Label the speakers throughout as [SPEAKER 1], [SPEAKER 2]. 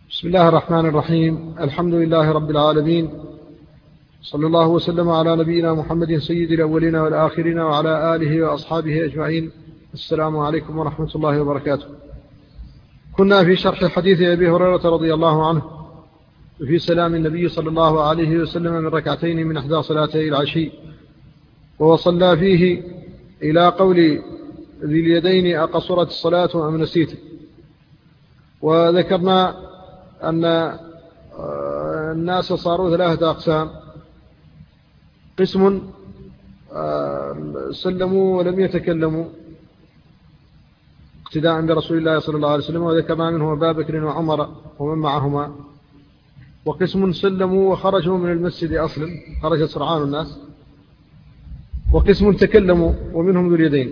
[SPEAKER 1] بسم الله الرحمن الرحيم. الحمد لله رب العالمين، صلى الله وسلم على نبينا محمد سيد الأولين والآخرين وعلى آله وأصحابه أجمعين. السلام عليكم ورحمة الله وبركاته. كنا في شرح حديث أبي هريرة رضي الله عنه في سلام النبي صلى الله عليه وسلم من ركعتين من إحدى صلاتي العشي، ووصلنا فيه إلى قول ذي اليدين: أقصرت الصلاة أم نسيت؟ وذكرنا أن الناس صاروا ثلاثة أقسام: قسم سلموا ولم يتكلموا اقتداء برسول الله صلى الله عليه وسلم، وذكرنا منه أبا بكر وعمر ومن معهما. وقسم سلموا وخرجوا من المسجد أصلا، خرج سرعان الناس. وقسم تكلموا ومنهم ذو اليدين.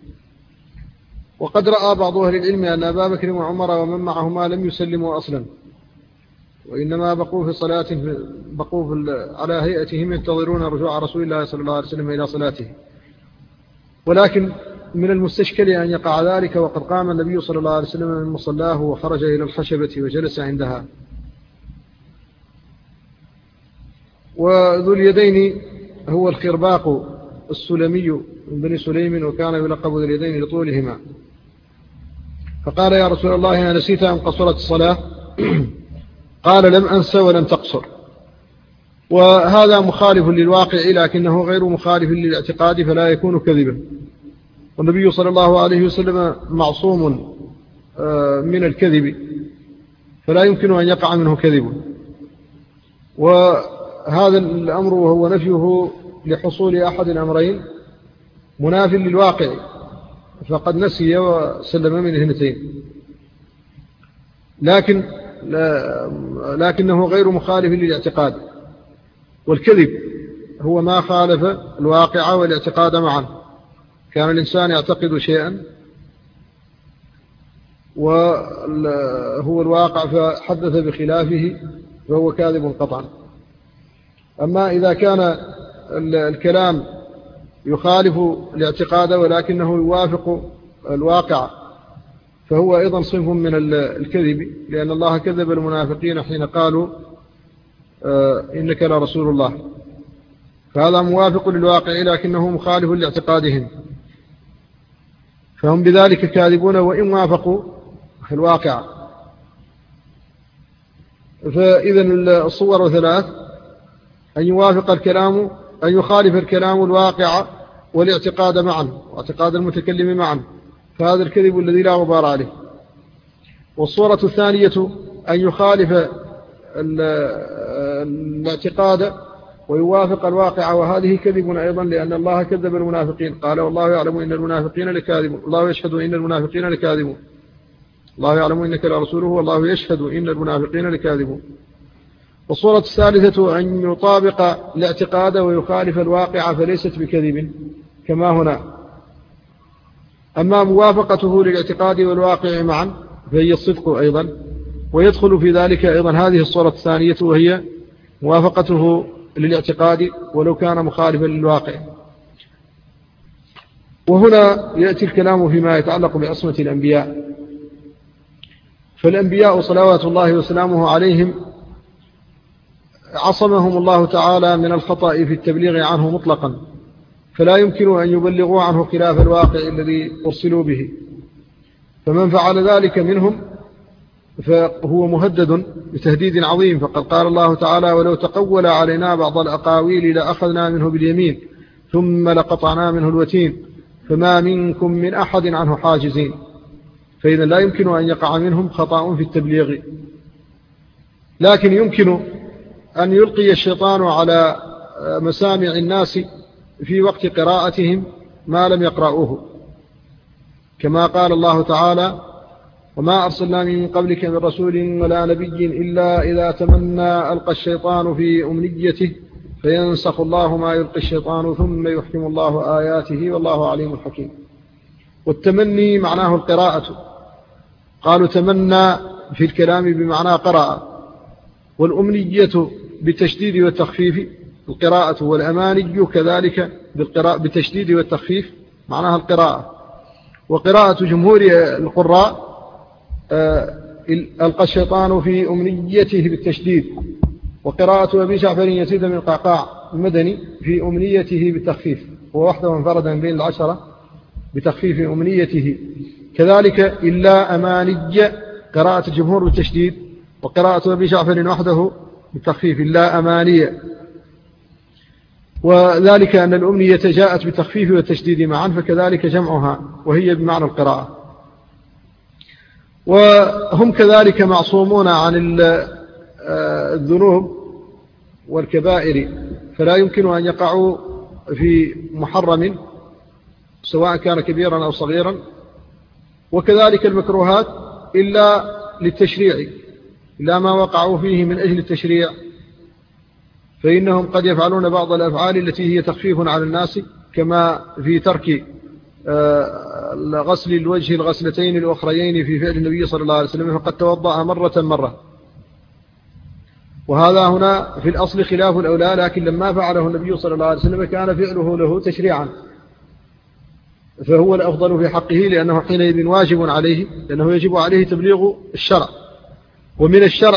[SPEAKER 1] وقد رأى بعض أهل العلم أن أبا بكر وعمر ومن معهما لم يسلموا أصلا، وإنما بقوا في صلاة على هيئتهم ينتظرون رجوع رسول الله صلى الله عليه وسلم إلى صلاته. ولكن من المستشكل أن يقع ذلك وقد قام النبي صلى الله عليه وسلم من مصلاه وخرج إلى الخشبة وجلس عندها. وذو اليدين هو الخرباق السلمي من بني سليم، وكان يلقب ذو اليدين لطولهما. فقال: يا رسول الله، نسيت أم قصرت الصلاة؟ قال: لم أنس ولم تقصر. وهذا مخالف للواقع، لكنه غير مخالف للاعتقاد فلا يكون كذبا. والنبي صلى الله عليه وسلم معصوم من الكذب، فلا يمكن أن يقع منه كذب. وهذا الأمر وهو نفيه لحصول أحد الأمرين مناف للواقع، فقد نسي وسلم من اثنتين، لكنه غير مخالف للاعتقاد. والكذب هو ما خالف الواقع والاعتقاد معا. كان الإنسان يعتقد شيئا وهو الواقع فحدث بخلافه فهو كاذب قطعا. أما إذا كان الكلام يخالف الاعتقاد ولكنه يوافق الواقع فهو أيضا صنف من الكذب، لأن الله كذب المنافقين حين قالوا إنك لرسول الله. فهذا موافق للواقع لكنه مخالف لاعتقادهم، فهم بذلك كاذبون وإن وافقوا في الواقع. فإذا الصور ثلاث: أن يوافق الكلام، أن يخالف الكلام الواقع والاعتقاد معا، واعتقاد المتكلم معا، فهذا الكذب الذي لا غبار عليه. والصورة الثانية أن يخالف الاعتقاد ويوافق الواقع، وهذه كذب أيضا، لأن الله كذب المنافقين. قال: والله يعلم إن المنافقين لكاذبون، الله يشهد إن المنافقين لكاذبون، الله يعلم إنك لرسوله والله يشهد إن المنافقين لكاذبون. والصورة الثالثة أن يطابق الاعتقاد ويخالف الواقع، فليست بكذب كما هنا. أما موافقته للاعتقاد والواقع معا فهي الصدق أيضا، ويدخل في ذلك أيضا هذه الصورة الثانية، وهي موافقته للاعتقاد ولو كان مخالفا للواقع. وهنا يأتي الكلام فيما يتعلق بعصمة الأنبياء. فالأنبياء صلوات الله وسلامه عليهم عصمهم الله تعالى من الخطأ في التبليغ عنه مطلقا، فلا يمكن أن يبلغوا عنه خلاف الواقع الذي أرسلوا به. فمن فعل ذلك منهم فهو مهدد بتهديد عظيم. فقد قال الله تعالى: ولو تقول علينا بعض الأقاويل لأخذنا منه باليمين ثم لقطعنا منه الوتين فما منكم من أحد عنه حاجزين. فإذا لا يمكن أن يقع منهم خطأ في التبليغ، لكن يمكن أن يلقي الشيطان على مسامع الناس في وقت قراءتهم ما لم يقرأوه، كما قال الله تعالى: وما أرسلنا من قبلك من رسول ولا نبي إلا إذا تمنى ألقى الشيطان في أمنيته فينسخ الله ما يلقي الشيطان ثم يحكم الله آياته والله عليم حكيم. والتمني معناه القراءة، قالوا تمنى في الكلام بمعنى قرأ. والأمنية بالتشديد والتخفيف القراءة، والأماني كذلك بالتشديد والتخفيف معناها القراءة. وقراءة جمهور القراء ألقى الشيطان في أمنيته بالتشديد. وقراءة أبي جعفر يزيد بن القعقاع المدني في أمنيته بالتخفيف، هو وحده انفرد من بين العشرة بتخفيف أمنيته. كذلك إلا أماني قراءة الجمهور بالتشديد، وقراءة أبي جعفر وحده بالتخفيف إلا أمانية. وذلك أن الأمنية جاءت بالتخفيف والتشديد معا، فكذلك جمعها وهي بمعنى القراءة. وهم كذلك معصومون عن الذنوب والكبائر، فلا يمكن أن يقعوا في محرم سواء كان كبيرا أو صغيرا. وكذلك المكروهات إلا للتشريع، إلا ما وقعوا فيه من أجل التشريع، فإنهم قد يفعلون بعض الأفعال التي هي تخفيف على الناس، كما في ترك غسل الوجه الغسلتين الأخريين في فعل النبي صلى الله عليه وسلم، فقد توضأ مرة، وهذا هنا في الأصل خلاف الأولى، لكن لما فعله النبي صلى الله عليه وسلم كان فعله له تشريعا، فهو الأفضل في حقه، لأنه حينئذ واجب عليه، لأنه يجب عليه تبليغ الشرع، ومن الشرع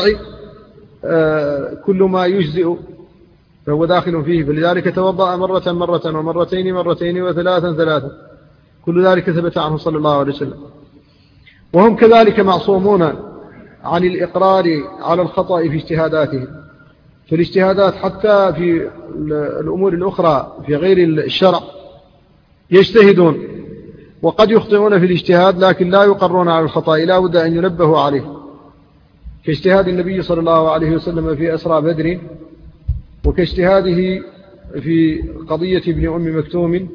[SPEAKER 1] كل ما يجزئ فهو داخل فيه. فلذلك توضأ مرة ومرتين وثلاثا، كل ذلك ثبت عنه صلى الله عليه وسلم. وهم كذلك معصومون عن الإقرار على الخطأ في اجتهاداتهم، فالاجتهادات حتى في الأمور الأخرى في غير الشرع يجتهدون وقد يخطئون في الاجتهاد، لكن لا يقرون على الخطأ، لا بد أن ينبهوا عليه، كاجتهاد النبي صلى الله عليه وسلم في أسرى بدر، وكاجتهاده في قضية ابن أم مكتوم،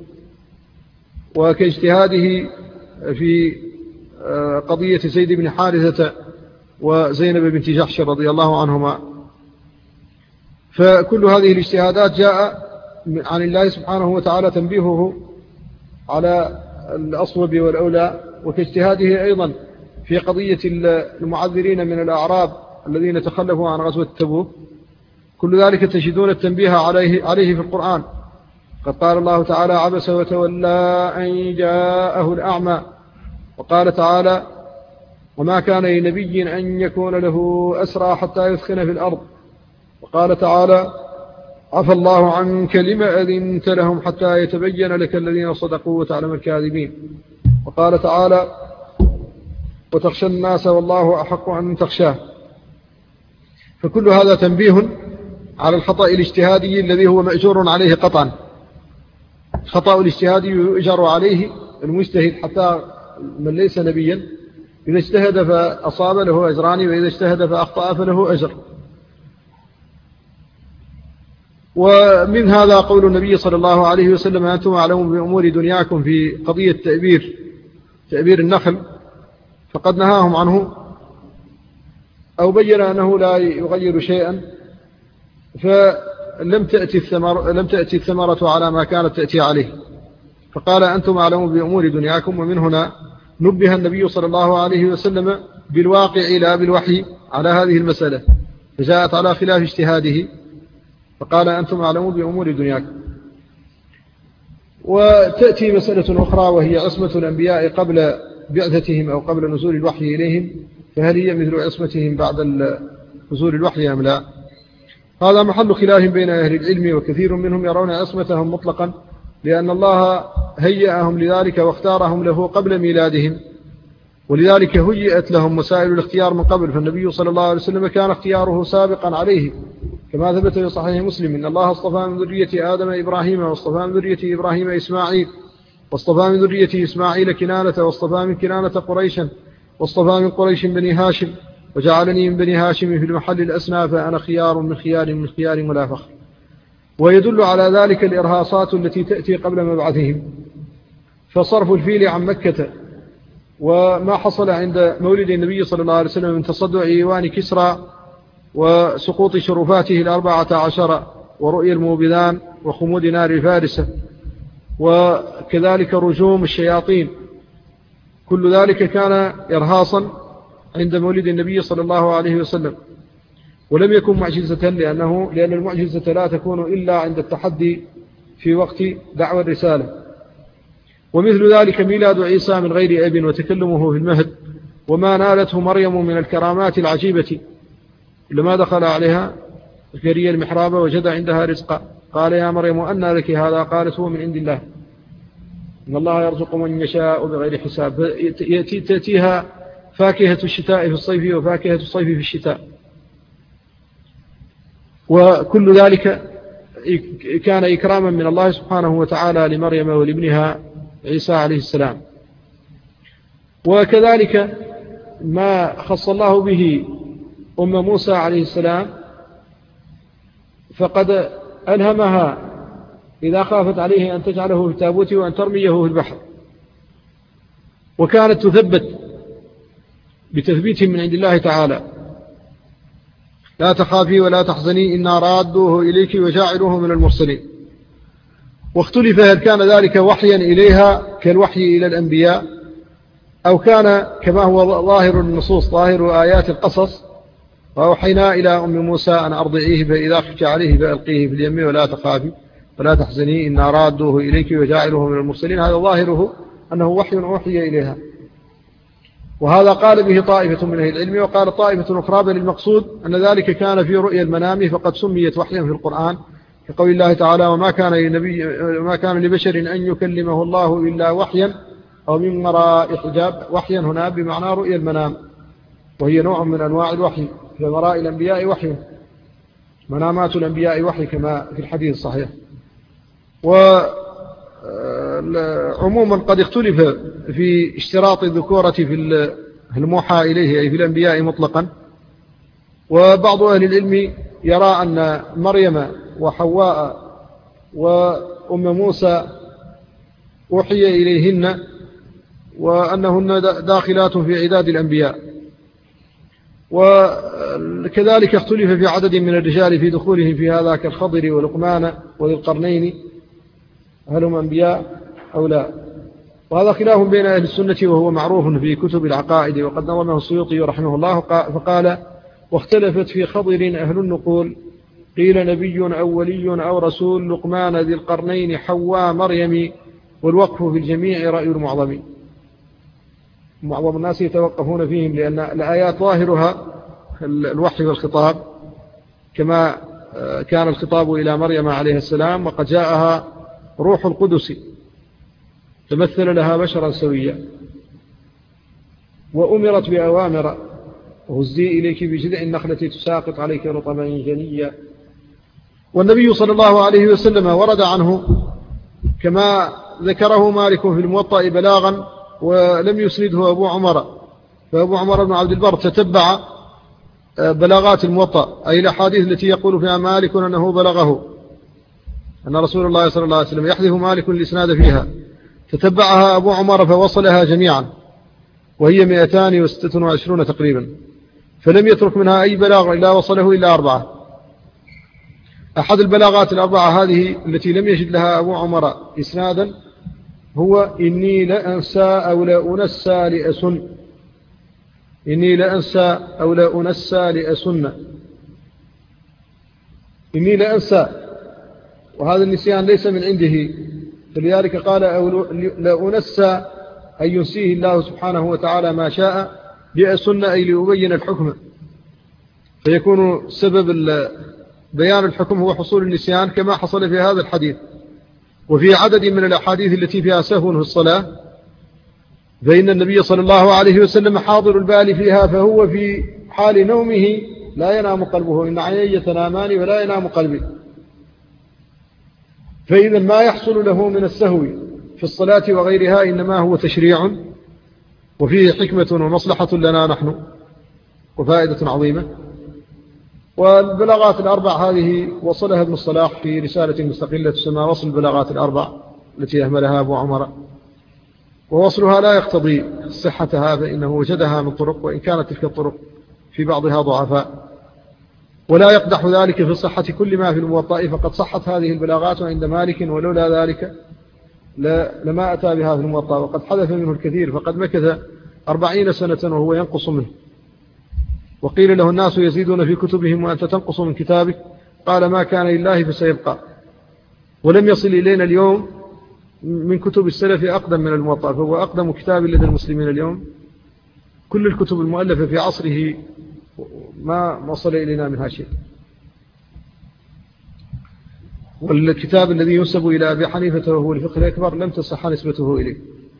[SPEAKER 1] وكاجتهاده في قضية زيد بن حارثة وزينب بنت جحش رضي الله عنهما. فكل هذه الاجتهادات جاء عن الله سبحانه وتعالى تنبيهه على الأصوب والأولى، وكاجتهاده أيضا في قضية المعذرين من الأعراب الذين تخلفوا عن غزوة تبوك. كل ذلك تجدون التنبيه عليه في القرآن. قد قال الله تعالى: عبس وتولى أن جاءه الأعمى. وقال تعالى: وما كان لنبي أن يكون له أسرى حتى يثخن في الأرض. وقال تعالى: عفى الله عنك لما أذنت لهم حتى يتبين لك الذين صدقوا وتعلم الكاذبين. وقال تعالى: وتخشى الناس والله أحق أن تخشاه. فكل هذا تنبيه على الخطأ الاجتهادي الذي هو مأجور عليه قطعا. خطأ الاجتهادي يؤجر عليه المجتهد حتى من ليس نبيا، إذا اجتهد فأصاب له أجران، وإذا اجتهد فأخطأ فله أجر. ومن هذا قول النبي صلى الله عليه وسلم: أنتم أعلمون بأمور دنياكم، في قضية تأبير النخل، فقد نهاهم عنه أو بين أنه لا يغير شيئا، فلم تأتي الثمرة على ما كانت تأتي عليه، فقال: أنتم أعلمون بأمور دنياكم. ومن هنا نبه النبي صلى الله عليه وسلم بالواقع لا بالوحي على هذه المسألة، فجاءت على خلاف اجتهاده، فقال: أنتم أعلمون بأمور دنياكم. وتأتي مسألة أخرى، وهي عصمة الأنبياء قبل بعثتهم أو قبل نزول الوحي إليهم، فهل هي مثل عصمتهم بعد نزول الوحي أم لا؟ هذا محل خلاف بين أهل العلم، وكثير منهم يرون عصمتهم مطلقا، لأن الله هيأهم لذلك واختارهم له قبل ميلادهم، ولذلك هيئت لهم مسائل الاختيار من قبل. فالنبي صلى الله عليه وسلم كان اختياره سابقا عليه، كما ثبت في صحيح مسلم: إن الله اصطفى من ذرية آدم إبراهيم، واصطفى من ذرية إبراهيم إسماعيل، واصطفى من ذرية إسماعيل كنانة، واصطفى من كنانة قريشا، واصطفى من قريش بني هاشم، وجعلني من بني هاشم في المحل الأسنى، فأنا خيار من خيار ولا فخر. ويدل على ذلك الإرهاصات التي تأتي قبل مبعثهم، فصرف الفيل عن مكة، وما حصل عند مولد النبي صلى الله عليه وسلم من تصدع إيوان كسرى وسقوط شرفاته 14، ورؤية الموبذان وخمود نار فارسة، وكذلك رجوم الشياطين، كل ذلك كان إرهاصا عند مولد النبي صلى الله عليه وسلم، ولم يكن معجزة، لأن المعجزة لا تكون إلا عند التحدي في وقت دعوى الرسالة. ومثل ذلك ميلاد عيسى من غير أب، وتكلمه في المهد، وما نالته مريم من الكرامات العجيبة. لما دخل عليها زكريا المحراب وجد عندها رزقا، قال يا مريم أنى لك هذا؟ قالت هو من عند الله، إن الله يرزق من يشاء بغير حساب. تأتيها فاكهة الشتاء في الصيف وفاكهة الصيف في الشتاء، وكل ذلك كان إكراما من الله سبحانه وتعالى لمريم ولابنها عيسى عليه السلام. وكذلك ما خص الله به أم موسى عليه السلام، فقد ألهمها إذا خافت عليه أن تجعله في تابوته وأن ترميه في البحر، وكانت تثبت بتثبيت من عند الله تعالى: لا تخافي ولا تحزني إنا رادوه إليك وجاعلوه من المرسلين. واختلف هل كان ذلك وحيا إليها كالوحي إلى الأنبياء، أو كان كما هو ظاهر النصوص ظاهر آيات القصص: وأوحينا إلى أم موسى أن أرضعيه فإذا خفت عليه فألقيه في اليم ولا تخافي ولا تحزني إنا رادوه إليك وجاعلوه من المرسلين. هذا ظاهره أنه وحي أوحي إليها، وهذا قال به طائفة من أهل العلم. وقال طائفة أخرى بل المقصود أن ذلك كان في رؤيا المنام فقد سميت وحيا في القرآن، كقول الله تعالى: وما كان لبشر أن يكلمه الله إلا وحيا أو من وراء حجاب. وحيا هنا بمعنى رؤيا المنام، وهي نوع من أنواع الوحي، فمراء الأنبياء وحي، منامات الأنبياء وحي كما في الحديث الصحيح. وعموما قد اختلف في اشتراط الذكورة في الموحى إليه أي في الأنبياء مطلقا. وبعض أهل العلم يرى أن مريم وحواء وأم موسى أوحي إليهن، وأنهن داخلات في عداد الأنبياء. وكذلك اختلف في عدد من الرجال في دخولهم في هذا كالخضر ولقمان وذي القرنين، هل هم أنبياء أو لا؟ وهذا خلاف بين أهل السنة وهو معروف في كتب العقائد، وقد نظمه السيوطي رحمه الله فقال: واختلفت في خضر أهل النقول، قيل نبي أو ولي أو رسول، لقمان ذي القرنين حواء مريم، والوقف في الجميع رأي المعظم. معظم الناس يتوقفون فيهم لأن الآيات ظاهرها الوحي والخطاب، كما كان الخطاب إلى مريم عليه السلام وقد جاءها روح القدس تمثل لها بشرا سويا، وأمرت بأوامر: هزي إليك بجذع النخلة تساقط عليك رطبا جنيا. والنبي صلى الله عليه وسلم ورد عنه كما ذكره مالك في الموطأ بلاغا ولم يسنده أبو عمر، فأبو عمر بن عبد البر تتبع بلاغات الموطأ، أي الأحاديث التي يقول فيها مالك أنه بلغه أن رسول الله صلى الله عليه وسلم يحذف مالك الإسناد فيها، تتبعها أبو عمر فوصلها جميعا، وهي 226 تقريبا، فلم يترك منها أي بلاغ إلا وصله إلا 4. أحد البلاغات الأربعة هذه التي لم يجد لها أبو عمر إسنادا هو: إني لأنسى أو لا أنسى لأسن. إني لأنسى أو لا أنسى لأسن. إني لأنسى، وهذا النسيان ليس من عنده، فلذلك قال أو لا أنسى أن ينسيه الله سبحانه وتعالى ما شاء، لأسن أي لأبين الحكم، فيكون سبب بيان الحكم هو حصول النسيان كما حصل في هذا الحديث. وفي عدد من الأحاديث التي فيها سهو في الصلاة، فإن النبي صلى الله عليه وسلم حاضر البال فيها، فهو في حال نومه لا ينام قلبه، إن عيني تنامان ولا ينام قلبي. فإذا ما يحصل له من السهو في الصلاة وغيرها إنما هو تشريع، وفيه حكمة ومصلحة لنا نحن وفائدة عظيمة. والبلاغات الأربع هذه وصلها ابن الصلاح في رسالة مستقلة تسمى وصل البلاغات الأربع التي أهملها أبو عمر، ووصلها لا يقتضي صحتها، فإنه وجدها من طرق، وإن كانت تلك الطرق في بعضها ضعفاء، ولا يقدح ذلك في صحة كل ما في الموطأ، فقد صحت هذه البلاغات عند مالك، ولولا ذلك لما أتى بها في الموطأ، وقد حدث منه الكثير، فقد مكث 40 سنة وهو ينقص منه. وقيل له الناس يزيدون في كتبهم وأنت تنقص من كتابك، قال ما كان لله فسيبقى. ولم يصل إلينا اليوم من كتب السلف أقدم من الموطأ، فهو أقدم كتاب لدى المسلمين اليوم، كل الكتب المؤلفة في عصره ما وصل إلينا منها شيء. والكتاب الذي ينسب إلى أبي حنيفة وهو الفقه الأكبر لم تصح نسبته إليه.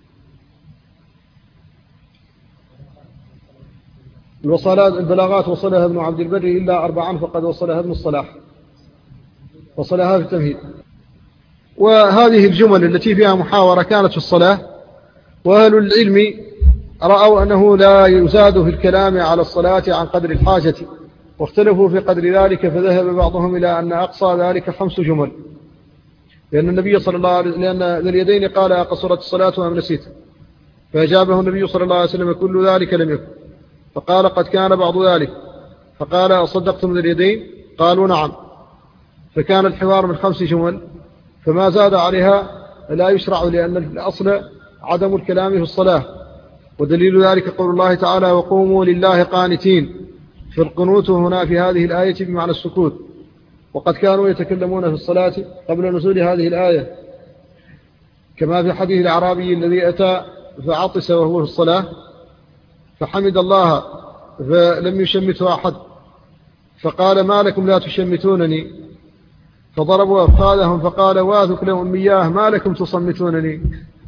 [SPEAKER 1] البلاغات وصلها ابن عبد البر إلا 4 فقد وصلها ابن الصلاح، وصلها في التمهيد. وهذه الجمل التي فيها محاورة كانت في الصلاة، وأهل العلم رأوا أنه لا يزاد في الكلام على الصلاة عن قدر الحاجة، واختلفوا في قدر ذلك، فذهب بعضهم إلى أن أقصى ذلك 5 جمل، لأن النبي صلى الله عليه وسلم لأن ذي اليدين قال قصرت الصلاة أم نسيت، فأجابه النبي صلى الله عليه وسلم كل ذلك لم يكن، فقال قد كان بعض ذلك، فقال أصدقتم ذي اليدين؟ قالوا نعم، فكان الحوار من 5 جمل، فما زاد عليها لا يشرع، لأن الأصل عدم الكلام في الصلاة. ودليل ذلك قول الله تعالى وقوموا لله قانتين، في القنوت هنا في هذه الآية بمعنى السكوت، وقد كانوا يتكلمون في الصلاة قبل نزول هذه الآية، كما في حديث الأعرابي الذي أتى فعطس وهو في الصلاة فحمد الله فلم يشمته أحد، فقال ما لكم لا تشمتونني، فضربوا أفخاذهم فقال واثك لهم إياه ما لكم تصمتونني.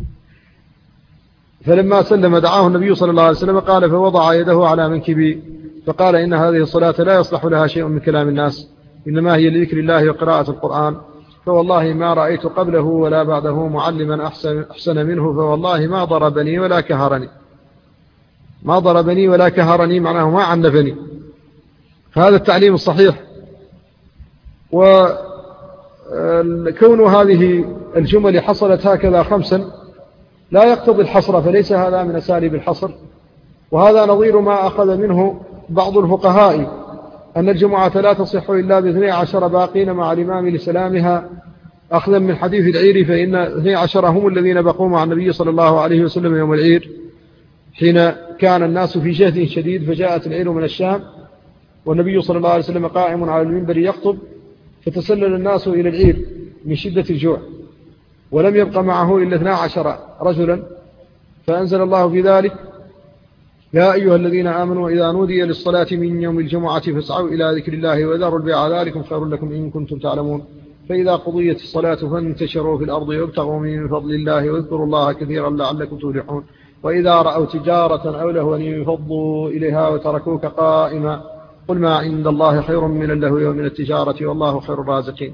[SPEAKER 1] فلما سلم دعاه النبي صلى الله عليه وسلم قال فوضع يده على منكبي فقال إن هذه الصلاة لا يصلح لها شيء من كلام الناس، إنما هي لذكر الله وقراءة القرآن، فوالله ما رأيت قبله ولا بعده معلما أحسن منه، فوالله ما ضربني ولا كهرني. ما ضربني ولا كهرني معناه ما عنفني. هذا التعليم الصحيح. وكون هذه الجمل حصلت هكذا 5 لا يقتضي الحصر، فليس هذا من أساليب الحصر، وهذا نظير ما أخذ منه بعض الفقهاء أن الجمعة لا تصح إلا ب12 باقين مع الإمام لسلامها، أخذا من حديث العير، فإن 12 هم الذين بقوا مع النبي صلى الله عليه وسلم يوم العير، حين كان الناس في جهد شديد، فجاءت العير من الشام والنبي صلى الله عليه وسلم قائم على المنبر يخطب، فتسلل الناس إلى العير من شدة الجوع، ولم يبق معه إلا 12 رجلا، فأنزل الله في ذلك يا أيها الذين آمنوا إذا نودي للصلاة من يوم الجمعة فاسعوا إلى ذكر الله وذروا البيع ذلكم خير لكم إن كنتم تعلمون، فإذا قضيت الصلاة فانتشروا في الأرض وابتغوا من فضل الله واذكروا الله كثيرا لعلكم تفلحون، وإذا رأوا تجارة أو لهوا انفضوا إليها وتركوك قائما، قل ما عند الله خير من اللهو ومن التجارة والله خير الرازقين.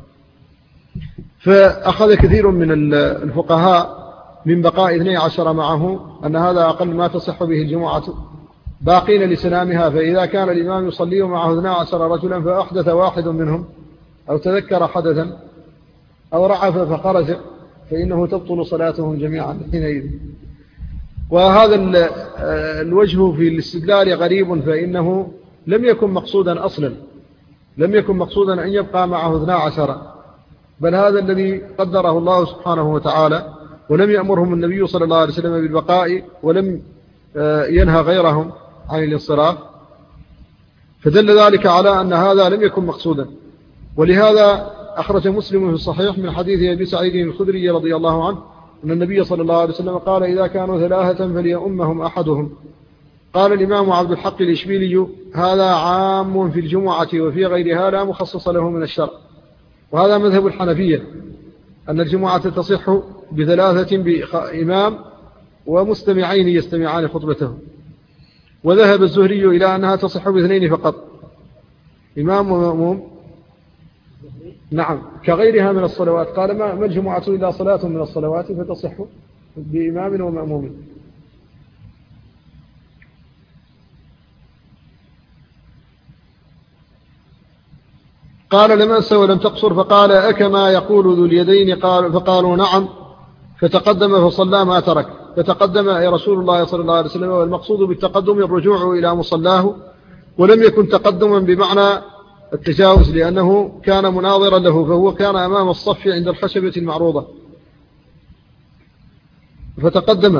[SPEAKER 1] فأخذ كثير من الفقهاء من بقاء 12 معه أن هذا أقل ما تصح به الجمعة باقين لسلامها، فإذا كان الإمام يصلي معه 12 رجلا فأحدث واحد منهم أو تذكر حدثا أو رعف فخرج فإنه تبطل صلاتهم جميعا حينئذ. وهذا الوجه في الاستدلال غريب، فإنه لم يكن مقصودا أصلا، لم يكن مقصودا أن يبقى معه 12، بل هذا الذي قدره الله سبحانه وتعالى، ولم يأمرهم النبي صلى الله عليه وسلم بالبقاء، ولم ينهى غيرهم عن الانصراف، فدل ذلك على أن هذا لم يكن مقصودا. ولهذا أخرج مسلم في الصحيح من حديث أبي سعيد الخدري رضي الله عنه أن النبي صلى الله عليه وسلم قال إذا كانوا 3 فليؤمهم أحدهم. قال الإمام عبد الحق الإشبيلي هذا عام في الجمعة وفي غيرها لا مخصص له من الشرع، وهذا مذهب الحنفية أن الجمعة تصح ب3 بإمام ومستمعين يستمعان خطبته، وذهب الزهري إلى أنها تصح ب2 فقط، إمام ومأموم، نعم كغيرها من الصلوات. قال ما الجمعة إلا صلاة من الصلوات فتصح بإمام ومأموم. قال لم أنس ولم تقصر، فقال أكما يقول ذو اليدين؟ فقالوا نعم، فتقدم فصلى ما ترك، فتقدم أي رسول الله صلى الله عليه وسلم، والمقصود بالتقدم الرجوع إلى مصلاه، ولم يكن تقدما بمعنى التجاوز، لأنه كان مناظرا له، فهو كان أمام الصف عند الخشبة المعروضة فتقدم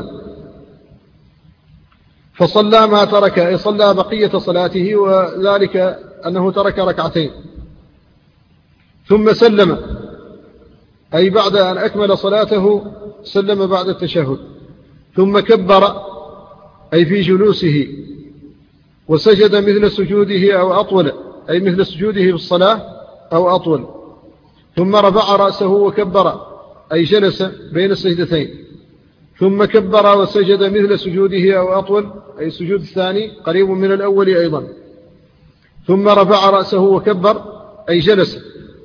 [SPEAKER 1] فصلى ما ترك، أي صلى بقية صلاته، وذلك أنه ترك 2 ثم سلم، أي بعد أن أكمل صلاته سلم بعد التشهد، ثم كبر أي في جلوسه وسجد مثل سجوده أو أطول، أي مثل سجوده في الصلاة أو أطول، ثم رفع رأسه وكبر، أي جلس بين السجدتين، ثم كبر وسجد مثل سجوده أو أطول، أي السجود الثاني قريب من الأول أيضا، ثم رفع رأسه وكبر، أي جلس.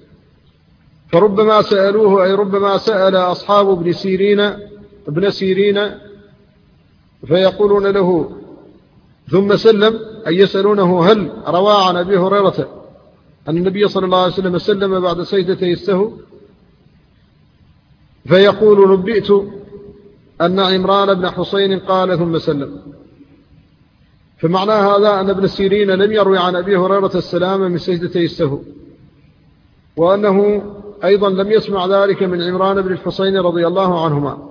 [SPEAKER 1] فربما سألوه، أي ربما سأل أصحاب ابن سيرين فيقولون له ثم سلم، أي يسألونه هل روى عن أبي هريرة أن النبي صلى الله عليه وسلم سلم بعد سجدتي السهو؟ فيقول نبئت أن عمران بن حسين قال ثم سلم. فمعنى هذا أن ابن سيرين لم يروي عن أبي هريرة السلام من سجدتي السهو، وأنه أيضا لم يسمع ذلك من عمران بن الحسين رضي الله عنهما.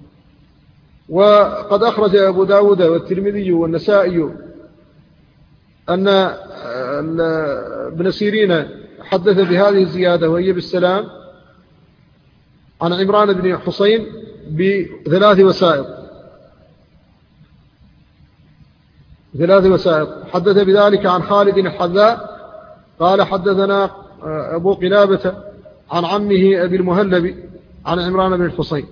[SPEAKER 1] وقد أخرج أبو داود والترمذي والنسائي أن ابن سيرين حدث بهذه الزيادة وهي بالسلام عن عمران بن حسين ب3 وسائط. حدث بذلك عن خالد الحذاء قال حدثنا أبو قلابة عن عمه أبي المهلب عن عمران بن الحسين.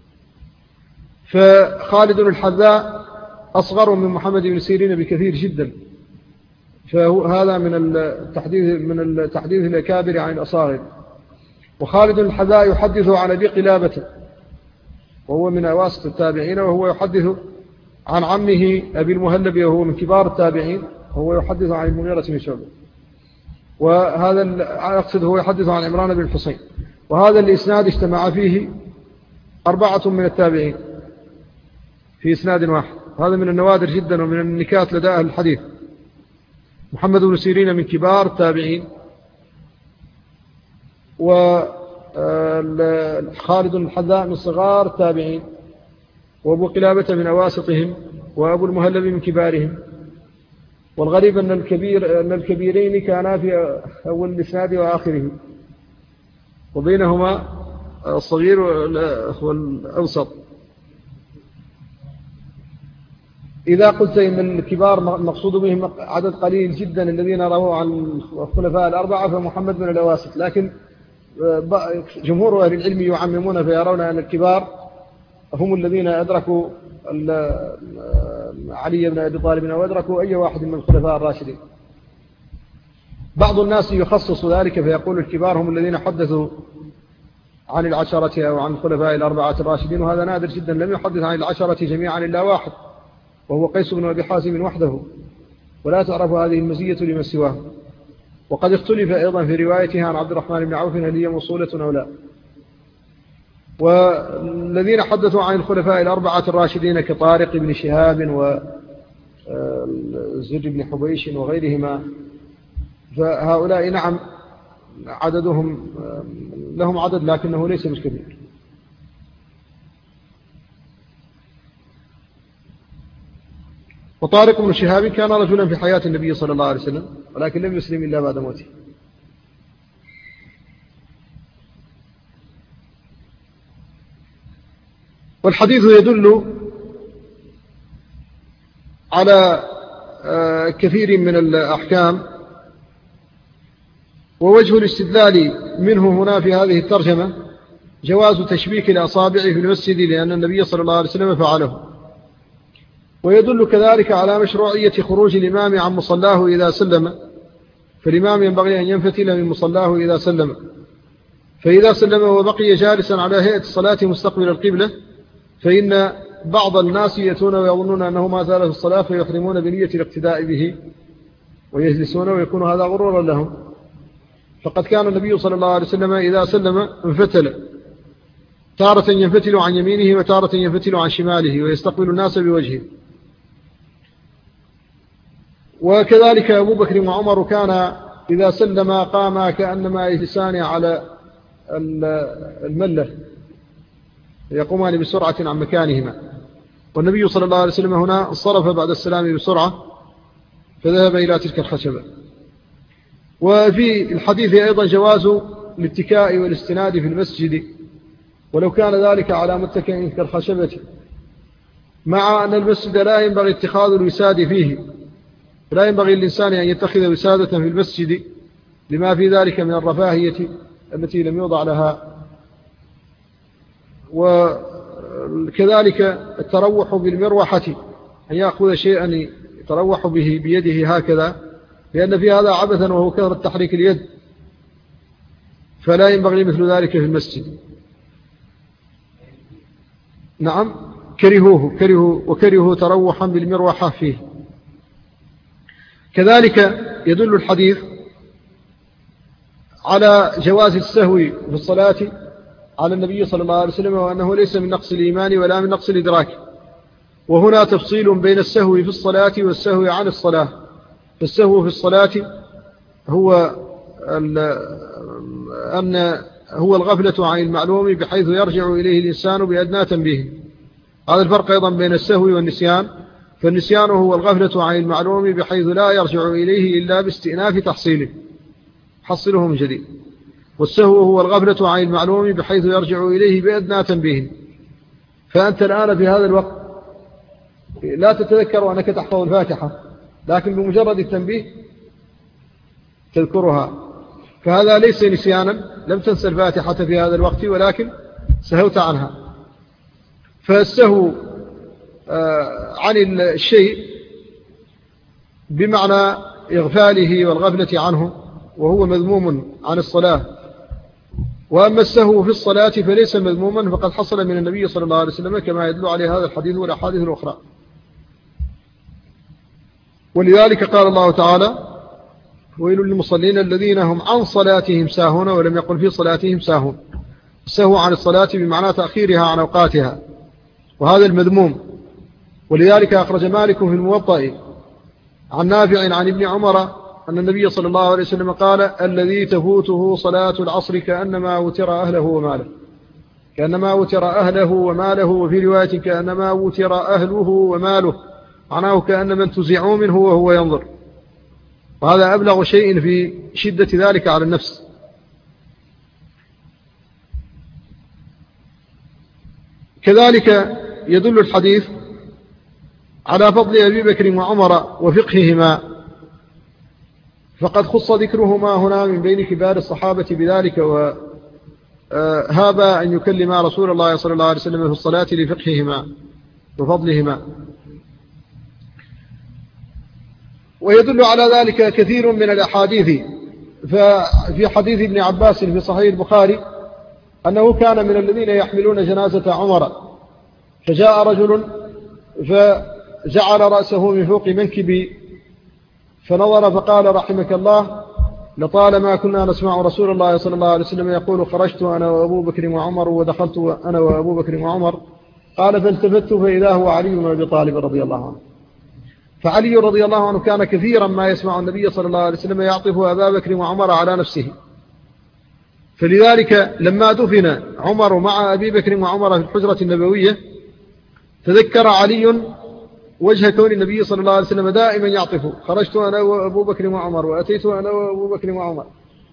[SPEAKER 1] فخالد الحذاء أصغر من محمد بن سيرين بكثير جدا، فهذا من التحديث الأكابر عن الأصاغر. وخالد الحذاء يحدث عن أبي قلابة وهو من أواسط التابعين، وهو يحدث عن عمه أبي المهلب وهو من كبار التابعين، وهو يحدث عن المغيرة بن شعبة. وهذا أقصد هو يحدث عن عمران بن الحسين. وهذا الإسناد اجتمع فيه 4 من التابعين في إسناد واحد. هذا من النوادر جدا ومن النكات لدى أهل الحديث. محمد بن سيرين من كبار التابعين، وخالد الحذاء من صغار التابعين، وأبو قلابة من أواسطهم، وأبو المهلب من كبارهم. والغريب أن الكبيرين كانا في أول الإسناد وآخره، وبينهما الصغير والأوسط. إذا قلت إن الكبار مقصود بهم عدد قليل جدا الذين رووا عن الخلفاء ال4، فمحمد من الأواسط. لكن جمهور أهل العلم يعممون فيرون أن الكبار هم الذين أدركوا علي بن أبي طالب أو أدركوا أي واحد من الخلفاء الراشدين. بعض الناس يخصص ذلك فيقول الكبار هم الذين حدثوا عن العشرة أو عن الخلفاء ال4 الراشدين، وهذا نادر جدا. لم يحدث عن العشرة جميعا إلا واحد، وهو قيس بن أبي حازم وحده، ولا تعرف هذه المزية لمن سواه. وقد اختلف أيضا في روايتها عن عبد الرحمن بن عوف هل هي موصولة أو لا. والذين حدثوا عن الخلفاء ال4 الراشدين كطارق بن شهاب وزر بن حبيش وغيرهما، فهؤلاء نعم عددهم لهم عدد لكنه ليس بالكبير. وطارق بن شهاب كان رجلا في حياة النبي صلى الله عليه وسلم، ولكن لم يسلم إلا بعد موته. والحديث يدل على كثير من الأحكام. ووجه الاستدلال منه هنا في هذه الترجمة جواز تشبيك الأصابع في المسجد، لأن النبي صلى الله عليه وسلم فعله. ويدل كذلك على مشروعية خروج الإمام عن مصلاه إذا سلم، فالإمام ينبغي أن ينفتل من مصلاه إذا سلم. فإذا سلم وبقي جالسا على هيئة الصلاة مستقبل القبلة، فإن بعض الناس يأتون ويظنون أنه ما زال في الصلاة فيحرمون بنية الاقتداء به ويجلسون، ويكون هذا غرورا لهم. فقد كان النبي صلى الله عليه وسلم إذا سلم انفتل، تارة ينفتل عن يمينه وتارة ينفتل عن شماله، ويستقبل الناس بوجهه. وكذلك أبو بكر وعمر كان إذا سلم قاما كأنما يجلسان على الملة، يقومان بسرعة عن مكانهما. والنبي صلى الله عليه وسلم هنا انصرف بعد السلام بسرعة فذهب إلى تلك الخشبة. وفي الحديث أيضا جواز الاتكاء والاستناد في المسجد، ولو كان ذلك على متكئ كالخشبة، مع أن المسجد لا ينبغي اتخاذ الوساد فيه، فلا ينبغي للإنسان أن يتخذ وسادة في المسجد لما في ذلك من الرفاهية التي لم يوضع لها. وكذلك التروح بالمروحة، أن يأخذ شيئا يتروح به بيده هكذا، لأن في هذا عبثا وهو كثرة تحريك اليد، فلا ينبغي مثل ذلك في المسجد. نعم، كرهوا تروحا بالمروحة فيه. كذلك يدل الحديث على جواز السهو في الصلاة على النبي صلى الله عليه وسلم، وأنه ليس من نقص الإيمان ولا من نقص الإدراك. وهنا تفصيل بين السهو في الصلاة والسهو عن الصلاة. فالسهو في الصلاة هو الغفلة عن المعلوم بحيث يرجع إليه الإنسان بأدنى تنبيه. هذا الفرق أيضا بين السهو والنسيان. فالنسيان هو الغفلة عن المعلوم بحيث لا يرجع إليه إلا باستئناف تحصيله، حصله من جديد. والسهو هو الغفلة عن المعلوم بحيث يرجع إليه بأدنى تنبيه. فأنت الآن في هذا الوقت لا تتذكر أنك تحفظ الفاتحة، لكن بمجرد التنبيه تذكرها، فهذا ليس نسيانا، لم تنسى الفاتحة في هذا الوقت ولكن سهوت عنها. فالسهو عن الشيء بمعنى إغفاله والغفلة عنه، وهو مذموم عن الصلاة. وأما السهو في الصلاة فليس مذموما، فقد حصل من النبي صلى الله عليه وسلم كما يدل عليه هذا الحديث والأحاديث الأخرى. ولذلك قال الله تعالى: ويل للمصلين الذين هم عن صلاتهم ساهون، ولم يقل في صلاتهم ساهون. السهو عن الصلاة بمعنى تأخيرها عن أوقاتها، وهذا المذموم. ولذلك أخرج مالك في الموطأ عن نافع عن ابن عمر أن النبي صلى الله عليه وسلم قال: الذي تفوته صلاة العصر كأنما وتر أهله وماله. كأنما وتر أهله وماله، وفي رواية كأنما وتر أهله وماله، معناه كأن من تزعوا منه وهو ينظر. وهذا أبلغ شيء في شدة ذلك على النفس. كذلك يدل الحديث على فضل أبي بكر وعمر وفقههما، فقد خص ذكرهما هنا من بين كبار الصحابة بذلك، وهاب أن يكلم رسول الله صلى الله عليه وسلم في الصلاة لفقههما وفضلهما. ويدل على ذلك كثير من الأحاديث. ففي حديث ابن عباس في صحيح البخاري أنه كان من الذين يحملون جنازة عمر، فجاء رجل فجعل رأسه من فوق منكبي فنظر فقال: رحمك الله، لطالما كنا نسمع رسول الله صلى الله عليه وسلم يقول: خرجت أنا وأبو بكر وعمر ودخلت أنا وأبو بكر وعمر. قال: فالتفت فإذا هو علي بن أبي طالب رضي الله عنه. فعلي رضي الله عنه كان كثيرا ما يسمع النبي صلى الله عليه وسلم يعطف أبا بكر وعمر على نفسه، فلذلك لما دفن عمر مع أبي بكر وعمر في الحجرة النبوية تذكر علي وجه كون النبي صلى الله عليه وسلم دائما يعطف: خرجت أنا وأبو بكر وعمر، وأتيت أنا وأبو بكر وعمر.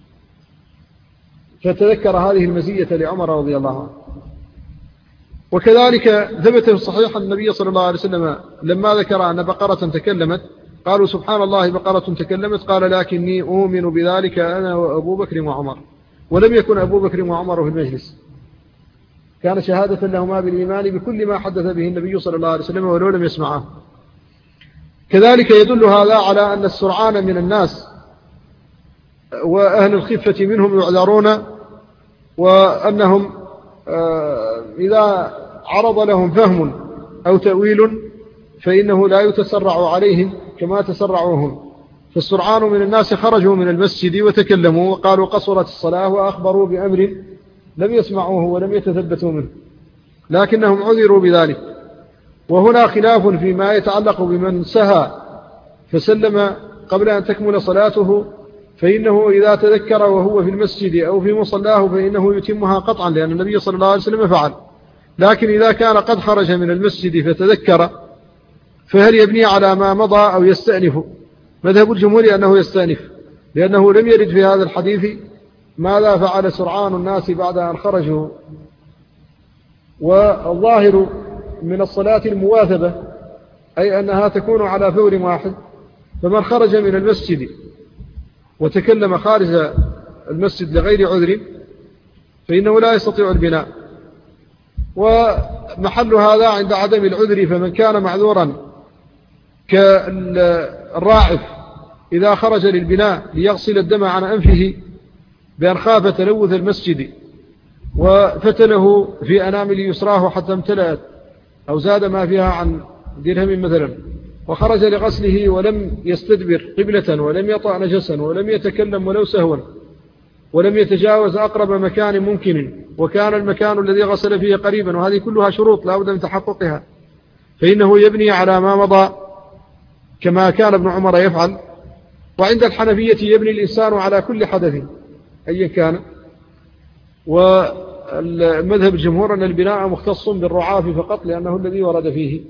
[SPEAKER 1] فتذكر هذه المزية لعمر رضي الله عنه. وكذلك ثبت في الصحيح النبي صلى الله عليه وسلم لما ذكر أن بقرة تكلمت قالوا: سبحان الله، بقرة تكلمت. قال: لكني أؤمن بذلك أنا وأبو بكر وعمر. ولم يكن أبو بكر وعمر في المجلس، كان شهادة لهما بالإيمان بكل ما حدث به النبي صلى الله عليه وسلم ولو لم يسمعه. كذلك يدل هذا على أن السرعان من الناس وأهل الخفة منهم يعذرون، وأنهم إذا عرض لهم فهم أو تأويل فإنه لا يتسرع عليهم كما تسرعوهم. فالسرعان من الناس خرجوا من المسجد وتكلموا وقالوا: قصرت الصلاة، وأخبروا بأمر لم يسمعوه ولم يتثبتوا منه، لكنهم عذروا بذلك. وهنا خلاف فيما يتعلق بمن سهى فسلم قبل أن تكمل صلاته، فإنه إذا تذكر وهو في المسجد أو في مصلاه فإنه يتمها قطعا، لأن النبي صلى الله عليه وسلم فعل. لكن إذا كان قد خرج من المسجد فتذكر فهل يبني على ما مضى أو يستأنف؟ مذهب الجمهور أنه يستأنف، لأنه لم يرد في هذا الحديث ماذا فعل سرعان الناس بعد أن خرجوا. والظاهر من الصلاة المواثبة أي أنها تكون على فور واحد، فمن خرج من المسجد وتكلم خارج المسجد لغير عذر فإنه لا يستطيع البناء. ومحل هذا عند عدم العذر، فمن كان معذورا كالراعف إذا خرج للبناء ليغسل الدم عن أنفه بأن خاف تلوث المسجد وفتله في أنامل يسراه حتى امتلأت أو زاد ما فيها عن درهم مثلا، وخرج لغسله ولم يستدبر قبلة ولم يطأ نجسا ولم يتكلم ولو سهوا ولم يتجاوز أقرب مكان ممكن وكان المكان الذي غسل فيه قريبا، وهذه كلها شروط لا بد من تحققها، فإنه يبني على ما مضى كما كان ابن عمر يفعل. وعند الحنفية يبني الإنسان على كل حدث أيا كان. والمذهب الجمهور أن البناء مختص بالرعاف فقط لأنه الذي ورد فيه.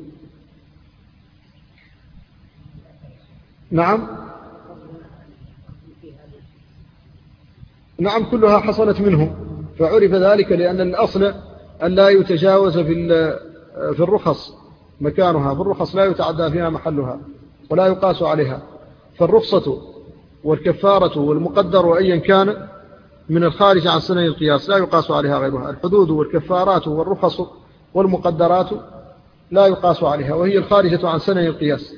[SPEAKER 1] نعم كلها حصلت منهم، فعرف ذلك لأن الأصل أن لا يتجاوز في الرخص مكانها، في الرخص لا يتعدى فيها محلها ولا يقاس عليها، فالرخصة والكفارة والمقدر أيا كان من الخارج عن سنن القياس لا يقاس عليها غيرها. الحدود والكفارات والرخص والمقدرات لا يقاس عليها، وهي الخارجة عن سنن القياس.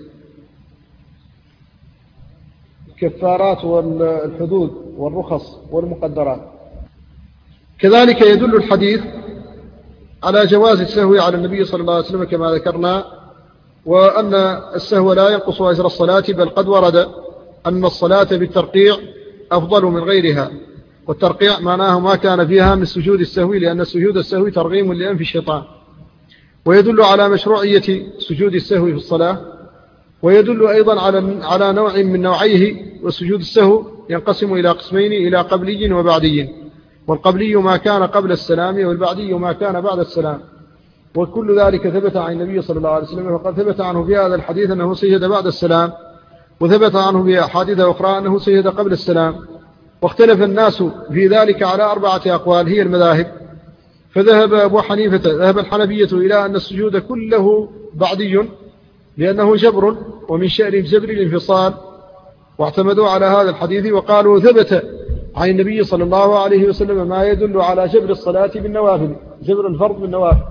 [SPEAKER 1] الكفارات والحدود والرخص والمقدرات. كذلك يدل الحديث على جواز السهو على النبي صلى الله عليه وسلم كما ذكرنا، وأن السهو لا ينقص أجر الصلاة، بل قد ورد أن الصلاة بالترقيع أفضل من غيرها، والترقيع معناه ما كان فيها من سجود السهو، لأن سجود السهو ترغيم لأنف الشيطان. ويدل على مشروعية سجود السهو في الصلاة، ويدل أيضا على نوع من نوعيه. وسجود السهو ينقسم إلى قسمين، إلى قبلي وبعدي، والقبلي ما كان قبل السلام، والبعدي ما كان بعد السلام. وكل ذلك ثبت عن النبي صلى الله عليه وسلم، وقد ثبت عنه في هذا الحديث أنه سجد بعد السلام، وثبت عنه في أحاديث أخرى أنه سجد قبل السلام. واختلف الناس في ذلك على 4 أقوال هي المذاهب. فذهب ذهب الحنفية إلى أن السجود كله بعدي لأنه جبر، ومن شأن الجبر الانفصال، واعتمدوا على هذا الحديث وقالوا ثبت عن النبي صلى الله عليه وسلم ما يدل على جبر الصلاة بالنوافل، جبر الفرض بالنوافل،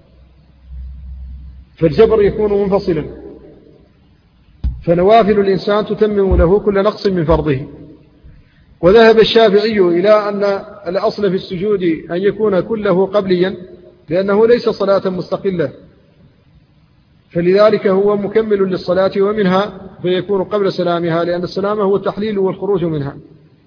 [SPEAKER 1] فالجبر يكون منفصلا، فنوافل الإنسان تتمم له كل نقص من فرضه. وذهب الشافعي إلى أن الأصل في السجود أن يكون كله قبليا لأنه ليس صلاة مستقلة، فلذلك هو مكمل للصلاة ومنها فيكون قبل سلامها، لأن السلام هو التحليل والخروج منها.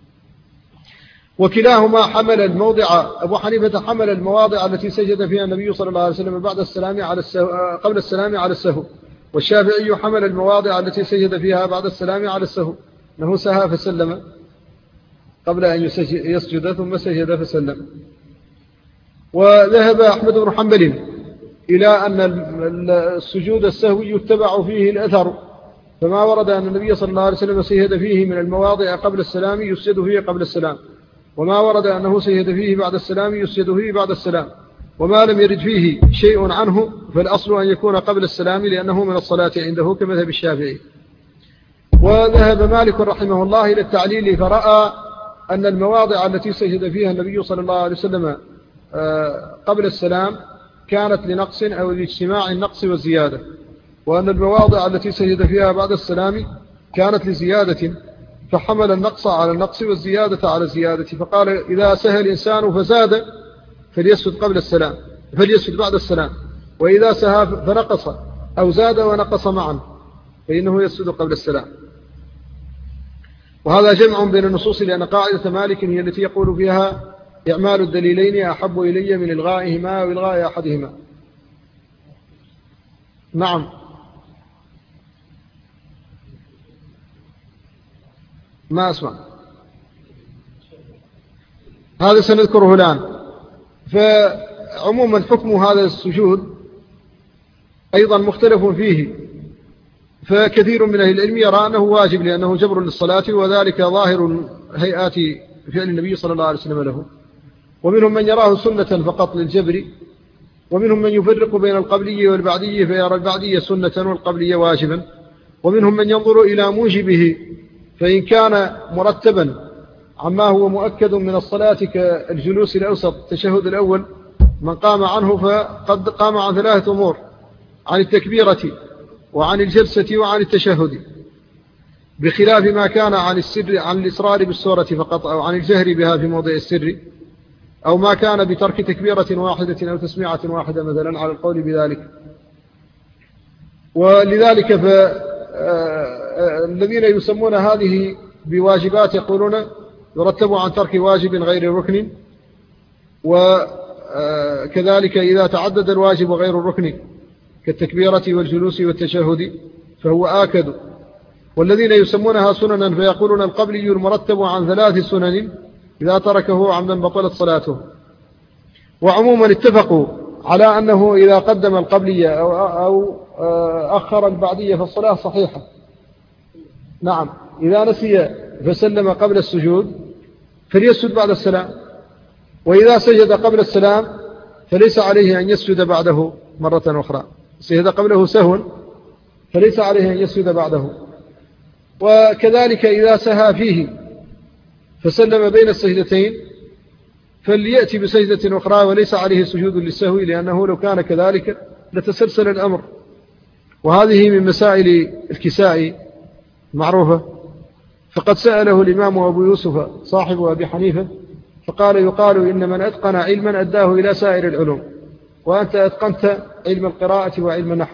[SPEAKER 1] وكلاهما حمل الموضع، أبو حنيفة حمل المواضع التي سجد فيها النبي صلى الله عليه وسلم بعد السلام على السهو قبل السلام على السهو، والشافعي حمل المواضع التي سجد فيها بعد السلام على السهو، أنه سهى فسلم قبل أن يسجد ثم سجد فسلم. وذهب أحمد بن حنبل إلى أن السجود السهوي يتبع فيه الأثر، فما ورد أن النبي صلى الله عليه وسلم سجد فيه من المواضع قبل السلام يسجد فيه قبل السلام، وما ورد أنه سجد فيه بعد السلام يسجد فيه بعد السلام، وما لم يرد فيه شيء عنه فالأصل أن يكون قبل السلام لأنه من الصلاة عنده كمذهب الشافعي. وذهب مالك رحمه الله إلى التعليل، فرأى أن المواضع التي سجد فيها النبي صلى الله عليه وسلم قبل السلام كانت لنقص أو لاجتماع النقص والزيادة، وأن المواضع التي سجد فيها بعد السلام كانت لزيادة، فحمل النقص على النقص والزيادة على الزيادة، فقال إذا سهى الإنسان فزاد فليسجد قبل السلام فليسجد بعد السلام، وإذا سهى فنقص أو زاد ونقص معا فإنه يسجد قبل السلام. وهذا جمع بين النصوص، لأن قاعدة مالك هي التي يقول فيها إعمال الدليلين أحب إلي من إلغائهما وإلغاء أحدهما. نعم. ما أسمع. هذا سنذكره الآن. فعموما حكم هذا السجود أيضا مختلف فيه، فكثير من أهل العلم يرى أنه واجب لأنه جبر للصلاة، وذلك ظاهر هيئات فعل النبي صلى الله عليه وسلم له. ومنهم من يراه سنة فقط للجبر، ومنهم من يفرق بين القبلية والبعدية فيرى البعدية سنة والقبلية واجبا، ومنهم من ينظر إلى موجبه، فإن كان مرتبا عما هو مؤكد من الصلاة كالجلوس الأوسط التشهد الأول، من قام عنه فقد قام عن 3 أمور: عن التكبيرة وعن الجلسة وعن التشهد، بخلاف ما كان عن السر، عن الإصرار بالسورة فقط، أو عن الجهر بها في موضع السر، أو ما كان بترك تكبيرة واحدة أو تسميعة واحدة مثلا، على القول بذلك. ولذلك الذين يسمون هذه بواجبات يقولون يرتب عن ترك واجب غير ركن، وكذلك إذا تعدد الواجب غير الركن كالتكبيرة والجلوس والتشهد فهو آكد. والذين يسمونها سننا فيقولون القبلي المرتب عن 3 سنن إذا تركه عمدا بطلت صلاته. وعموما اتفقوا على أنه إذا قدم القبلية أو أخر البعدية فالصلاة صحيحة. نعم، إذا نسي فسلم قبل السجود فليسجد بعد السلام، وإذا سجد قبل السلام فليس عليه أن يسجد بعده مرة أخرى. سجد قبله سهوا فليس عليه أن يسجد بعده. وكذلك إذا سهى فيه فسلم بين السجدتين فليأتي بسجدة أخرى وليس عليه سجود للسهو، لأنه لو كان كذلك لتسلسل الأمر. وهذه من مسائل الكسائي معروفة. فقد سأله الإمام أبو يوسف صاحب أبي حنيفة فقال: يقال إن من أتقن علما أداه إلى سائر العلوم، وأنت أتقنت علم القراءة وعلم النحو،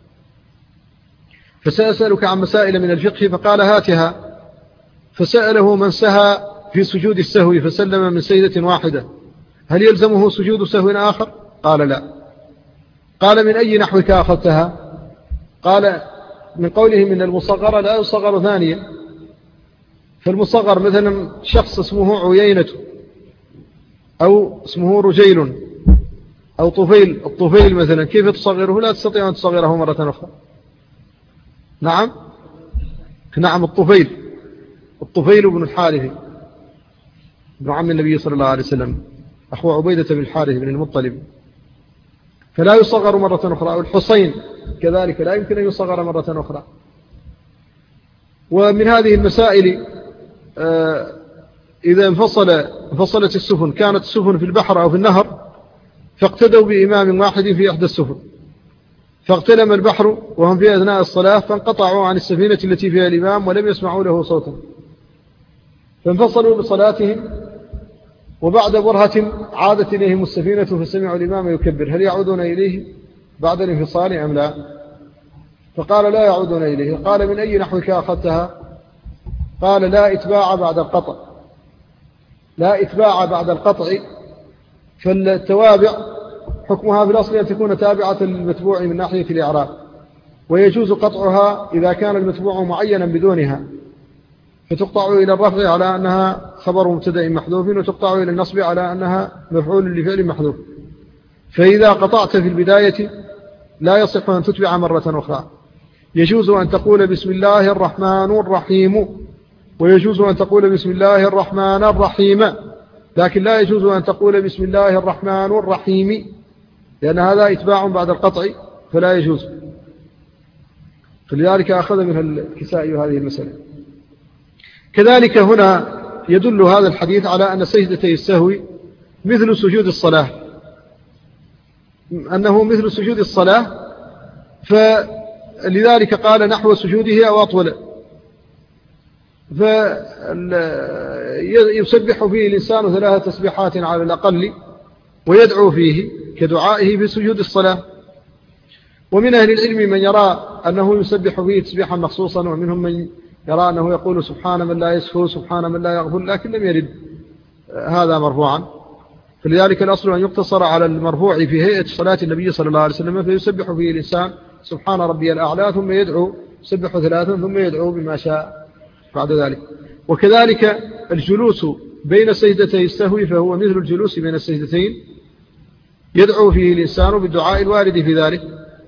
[SPEAKER 1] فسأسألك عن مسائل من الفقه. فقال: هاتها. فسأله من سهى في سجود السهو فسلم من سجدة واحدة هل يلزمه سجود سهو آخر؟ قال: لا. قال: من أي نحوك أخذتها؟ قال: من قوله من المصغر لا يصغر ثانيا. فالمصغر مثلا شخص اسمه عيينة أو اسمه رجيل أو طفيل، الطفيل مثلا كيف تصغره؟ لا تستطيع أن تصغره مرة أخرى. نعم الطفيل بن الحارث ابن عم النبي صلى الله عليه وسلم أخو عبيدة بن الحارث بن المطلب، فلا يصغر مرة أخرى. والحسين كذلك لا يمكن أن يصغر مرة أخرى. ومن هذه المسائل إذا انفصلت السفن، كانت السفن في البحر أو في النهر، فاقتدوا بإمام واحد في إحدى السفن، فاغتلم البحر وهم في أثناء الصلاة، فانقطعوا عن السفينة التي فيها الإمام ولم يسمعوا له صوتا، فانفصلوا بصلاتهم. وبعد برهة عادت إليهم السفينة فسمعوا الإمام يكبر، هل يعودون إليه بعد الانفصال أم لا؟ فقال: لا يعودون إليه. قال: من أي نحوك أخذتها؟ قال: لا إتباع بعد القطع. فالتوابع حكمها في الأصل أن تكون تابعة للمتبوع من ناحية الإعراب، ويجوز قطعها إذا كان المتبوع معينا بدونها، فتقطع إلى الرفع على أنها خبر مبتدأ محذوف، وتقطع إلى النصب على أنها مفعول لفعل محذوف. فإذا قطعت في البداية لا يصح أن تتبع مرة أخرى. يجوز أن تقول بسم الله الرحمن الرحيم، ويجوز أن تقول بسم الله الرحمن الرحيم، لكن لا يجوز أن تقول بسم الله الرحمن الرحيم، لأن هذا إتباع بعد القطع فلا يجوز. فلذلك أخذ منها الكسائي هذه المسألة. كذلك هنا يدل هذا الحديث على أن سجدتي السهو مثل سجود الصلاة، أنه مثل سجود الصلاة، فلذلك قال نحو سجوده أو أطول. فيسبح فيه الإنسان 3 تسبيحات على الأقل، ويدعو فيه كدعائه في سجود الصلاة. ومن أهل العلم من يرى أنه يسبح فيه تسبيحا مخصوصا، ومنهم من يرى أنه يقول سبحان من لا يسهو سبحان من لا يغفل، لكن لم يرد هذا مرفوعا. فلذلك الأصل أن يقتصر على المرفوع في هيئة صلاة النبي صلى الله عليه وسلم، فيسبح فيه الإنسان سبحان ربي الأعلى، ثم يدعو، يسبح 3 ثم يدعو بما شاء بعد ذلك. وكذلك الجلوس بين سجدتي السهو فهو مثل الجلوس بين السجدتين، يدعو فيه الإنسان بالدعاء الوارد في ذلك.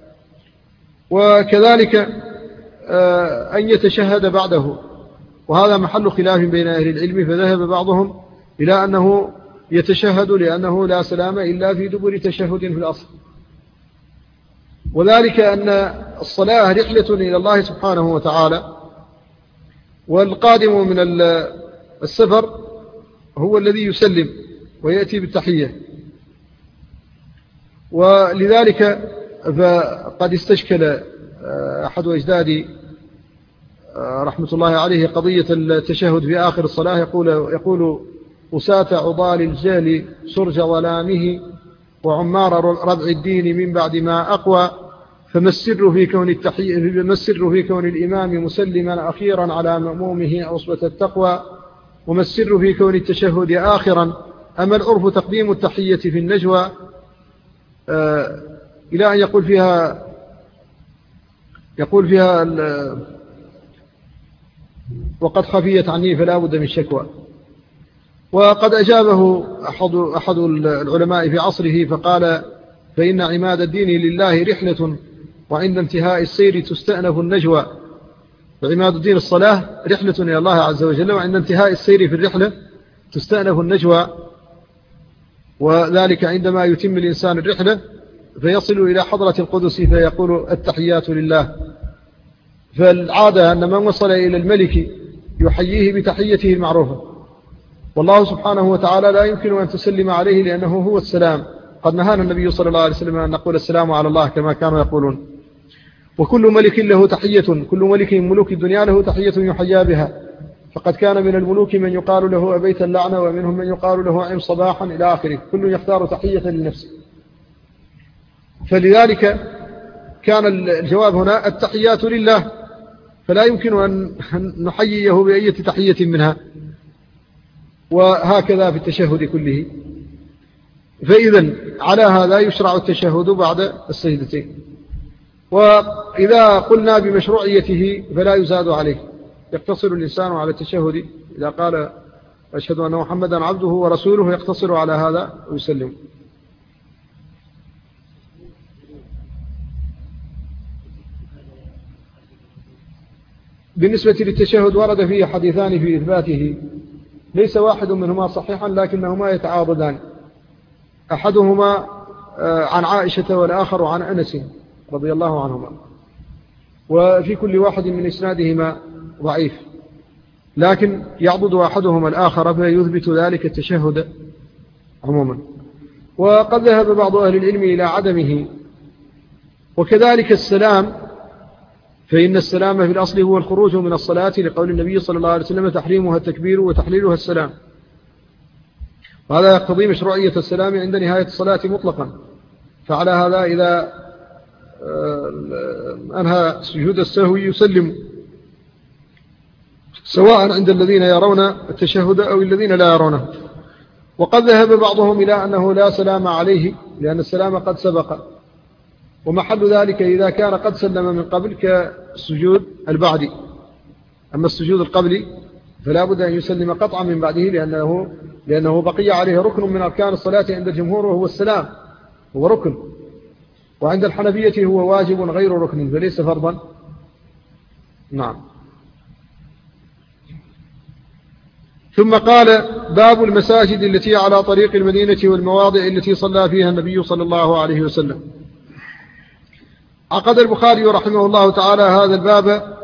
[SPEAKER 1] وكذلك أن يتشهد بعده، وهذا محل خلاف بين أهل العلم، فذهب بعضهم إلى أنه يتشهد لأنه لا سلام إلا في دبر تشهد في الأصل، وذلك أن الصلاة رحلة إلى الله سبحانه وتعالى، والقادم من السفر هو الذي يسلم ويأتي بالتحية. ولذلك فقد استشكل أحد أجدادي رحمة الله عليه قضية التشهد في آخر الصلاة، يقول أساة عضال الجهل سرج ظلامه وعمار ردع الدين من بعد ما أقوى، فما السر في كون الإمام مسلما أخيرا على مأمومه عصبة التقوى، وما السر في كون التشهد آخرا، أما العرف تقديم التحية في النجوى، إلى أن يقول فيها وقد خفيت عني فلا بد من شكوى. وقد أجابه أحد العلماء في عصره فقال: فإن عماد الدين لله رحلة، وعند انتهاء السير تستأنف النجوى. فعماد الدين الصلاة رحلة إلى الله عز وجل، وعند انتهاء السير في الرحلة تستأنف النجوى، وذلك عندما يتم الإنسان الرحلة فيصل إلى حضرة القدس فيقول التحيات لله. فالعادة أن من وصل إلى الملك يحييه بتحيته المعروفة، والله سبحانه وتعالى لا يمكن أن تسلم عليه لأنه هو السلام. قد نهانا النبي صلى الله عليه وسلم أن نقول السلام على الله كما كانوا يقولون. وكل ملك له تحية، كل ملك من ملوك الدنيا له تحية يحيا بها، فقد كان من الملوك من يقال له أبيت اللعنة، ومنهم من يقال له عم صباحا إلى آخره، كل يختار تحية لنفسه. فلذلك كان الجواب هنا التحيات لله، فلا يمكن أن نحييه بأي تحية منها، وهكذا في التشهد كله. فإذا على هذا يشرع التشهد بعد السجدتين. وإذا قلنا بمشروعيته فلا يزاد عليه، يقتصر الإنسان على التشهد إذا قال أشهد أن محمدا عبده ورسوله، يقتصر على هذا ويسلم. بالنسبة للتشهد ورد فيه حديثان في إثباته، ليس واحد منهما صحيحا لكنهما يتعاضدان، أحدهما عن عائشة والآخر عن أنس رضي الله عنهما، وفي كل واحد من إسنادهما ضعيف، لكن يعضد أحدهما الآخر فيثبت ذلك التشهد عموما. وقد ذهب بعض أهل العلم إلى عدمه. وكذلك السلام، فإن السلام في الأصل هو الخروج من الصلاة، لقول النبي صلى الله عليه وسلم: تحريمها التكبير وتحليلها السلام. وهذا يقتضي مشروعية السلام عند نهاية الصلاة مطلقا. فعلى هذا إذا أنهى سجود السهو يسلم، سواء عند الذين يرون التشهد أو الذين لا يرونه. وقد ذهب بعضهم إلى أنه لا سلام عليه لأن السلام قد سبق، ومحل ذلك إذا كان قد سلم من قبل كالسجود البعدي. أما السجود القبلي فلا بد أن يسلم قطعا من بعده، لأنه بقي عليه ركن من أركان الصلاة عند الجمهور وهو السلام، هو ركن، وعند الحنفية هو واجب غير ركن فليس فرضا. نعم. ثم قال: باب المساجد التي على طريق المدينة والمواضع التي صلى فيها النبي صلى الله عليه وسلم. عقد البخاري رحمه الله تعالى هذا الباب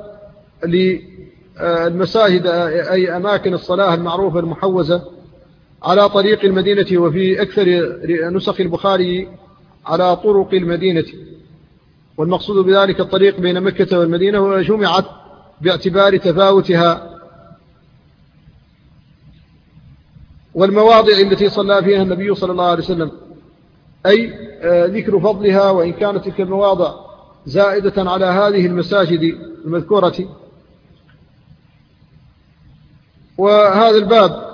[SPEAKER 1] للمساجد، أي أماكن الصلاة المعروفة المحوزة على طريق المدينة، وفي أكثر نسخ البخاري على طرق المدينة، والمقصود بذلك الطريق بين مكة والمدينة، وجمعت باعتبار تفاوتها. والمواضع التي صلى فيها النبي صلى الله عليه وسلم، أي ذكر فضلها، وإن كانت تلك المواضع زائدة على هذه المساجد المذكورة. وهذا الباب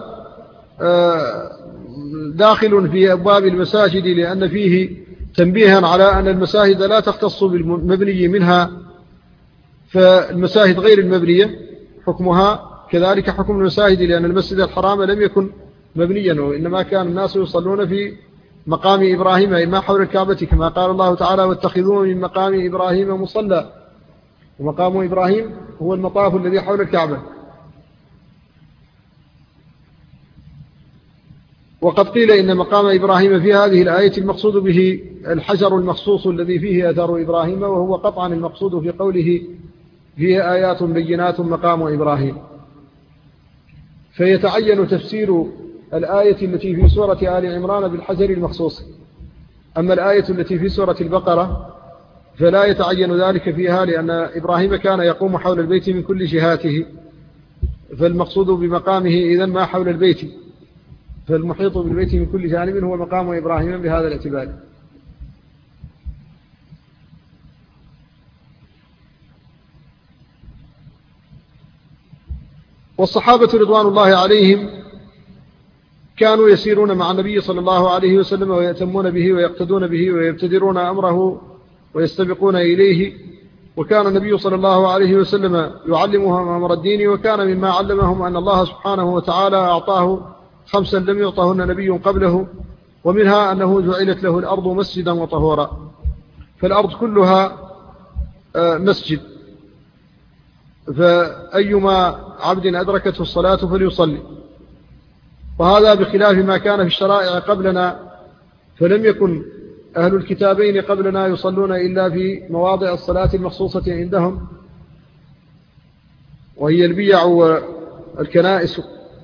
[SPEAKER 1] داخل في أبواب المساجد، لأن فيه تنبيها على أن المساجد لا تختص بالمبني منها، فالمساجد غير المبنية حكمها كذلك حكم المساجد، لأن المسجد الحرام لم يكن مبنيا، وإنما كان الناس يصلون في مقام إبراهيم، أي ما حول الكعبة، كما قال الله تعالى: واتخذوه من مقام إبراهيم مصلى. ومقام إبراهيم هو المطاف الذي حول الكعبة. وقد قيل إن مقام إبراهيم في هذه الآية المقصود به الحجر المخصوص الذي فيه أثر إبراهيم، وهو قطعا المقصود في قوله فيه آيات بينات مقام إبراهيم. فيتعين تفسير الآية التي في سورة آل عمران بالحجر المخصوص. أما الآية التي في سورة البقرة فلا يتعين ذلك فيها، لأن إبراهيم كان يقوم حول البيت من كل جهاته، فالمقصود بمقامه إذن ما حول البيت، فالمحيط بالبيت من كل جانب هو مقام إبراهيم بهذا الاعتبار. والصحابة رضوان الله عليهم كانوا يسيرون مع النبي صلى الله عليه وسلم ويأتمون به ويقتدون به ويبتدرون أمره ويستبقون إليه، وكان النبي صلى الله عليه وسلم يعلمهم أمر الدين، وكان مما علمهم أن الله سبحانه وتعالى أعطاه 5 لم يعطهن نبي قبله، ومنها أنه جعلت له الأرض مسجدا وطهورا، فالأرض كلها مسجد، فأيما عبد أدركته الصلاة فليصلي. وهذا بخلاف ما كان في الشرائع قبلنا، فلم يكن أهل الكتابين قبلنا يصلون إلا في مواضع الصلاة المخصوصة عندهم، وهي البيع والكنائس.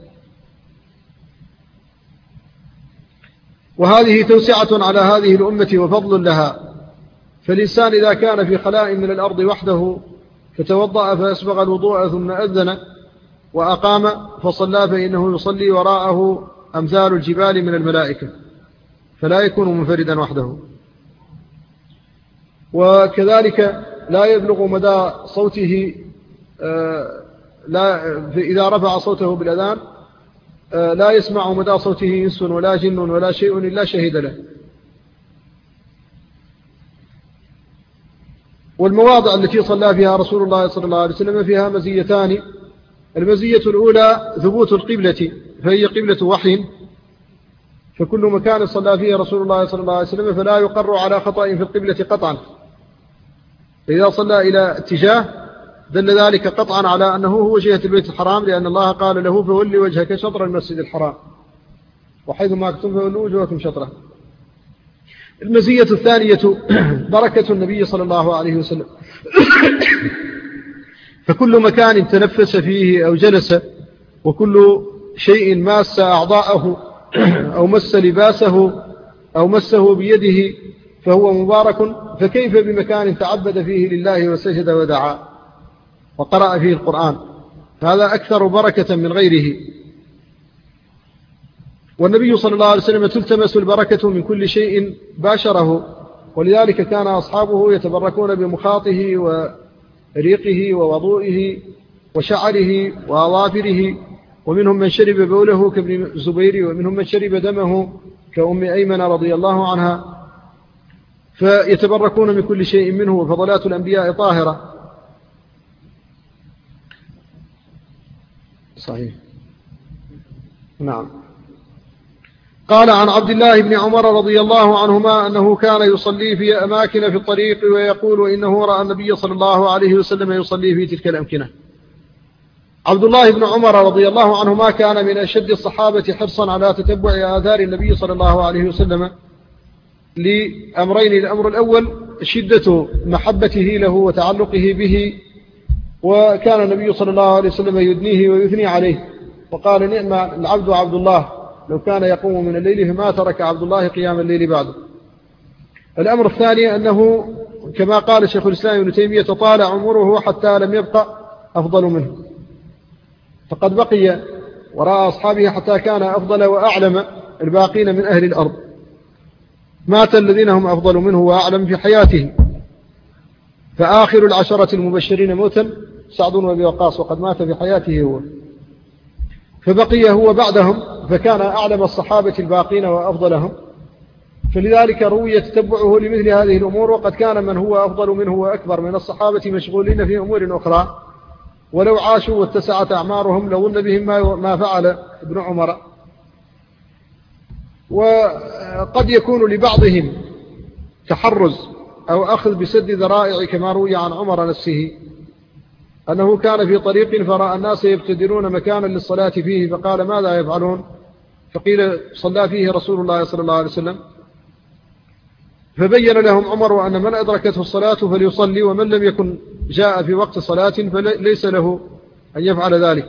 [SPEAKER 1] وهذه توسعة على هذه الأمة وفضل لها، فالإنسان إذا كان في خلاء من الأرض وحده فتوضأ فأسبغ الوضوء ثم أذن وأقام فصلى، فإنه يصلي وراءه أمثال الجبال من الملائكة، فلا يكون منفردا وحده. وكذلك لا يبلغ مدى صوته إذا رفع صوته بالأذان لا يسمع مدى صوته إنس ولا جن ولا شيء إلا شهد له. والمواضع التي صلى فيها رسول الله صلى الله عليه وسلم فيها مزيتان. المزية الأولى ثبوت القبلة، فهي قبلة وحي، فكل مكان صلى فيه رسول الله صلى الله عليه وسلم فلا يقر على خطأ في القبلة قطعا، فإذا صلى إلى اتجاه دل ذلك قطعا على أنه هو جهة البيت الحرام، لأن الله قال له فولي وجهك شطر المسجد الحرام، وحيث ما كنتم فولوا وجوهكم شطره. المزية الثانية بركة النبي صلى الله عليه وسلم، فكل مكان تنفس فيه أو جلس، وكل شيء ماس أعضاءه أو مس لباسه أو مسه بيده فهو مبارك، فكيف بمكان تعبد فيه لله وسجد ودعا وقرأ فيه القرآن، هذا أكثر بركة من غيره. والنبي صلى الله عليه وسلم تلتمس البركة من كل شيء باشره، ولذلك كان أصحابه يتبركون بمخاطه وريقه ووضوئه وشعره وأظافره، ومنهم من شرب بوله كابن الزبير، ومنهم من شرب دمه كأم أيمن رضي الله عنها، فيتبركون من كل شيء منه، وفضلات الأنبياء طاهرة. صحيح. نعم. قال عن عبد الله بن عمر رضي الله عنهما أنه كان يصلي في أماكن في الطريق ويقول إنه رأى النبي صلى الله عليه وسلم يصلي في تلك الأمكنة. عبد الله بن عمر رضي الله عنهما كان من أشد الصحابة حرصا على تتبع آثار النبي صلى الله عليه وسلم لأمرين. الأمر الأول شدة محبته له وتعلقه به، وكان النبي صلى الله عليه وسلم يدنيه ويثني عليه، وقال نعم العبد عبد الله لو كان يقوم من الليل فما ترك عبد الله قيام الليل بعده. الأمر الثاني أنه كما قال شيخ الإسلام ابن تيمية طال عمره حتى لم يبقى أفضل منه، فقد بقي وراء أصحابه حتى كان أفضل وأعلم الباقين من أهل الأرض. مات الذين هم أفضل منه وأعلم في حياته، فآخر العشرة المبشرين موتا سعد وأبي وقاص، وقد مات في حياته هو، فبقي هو بعدهم، فكان أعلم الصحابة الباقين وأفضلهم، فلذلك روي تتبعه لمثل هذه الأمور. وقد كان من هو أفضل منه وأكبر من الصحابة مشغولين في أمور أخرى، ولو عاشوا واتسعت أعمارهم لظن بهم ما فعل ابن عمر. وقد يكون لبعضهم تحرز أو أخذ بسد ذرائع، كما روي عن عمر نفسه أنه كان في طريق فرأى الناس يبتدرون مكانا للصلاة فيه، فقال ماذا يفعلون؟ فقيل صلى فيه رسول الله صلى الله عليه وسلم، فبين لهم عمر أن من أدركته الصلاة فليصلي، ومن لم يكن جاء في وقت صلاة فليس له أن يفعل ذلك.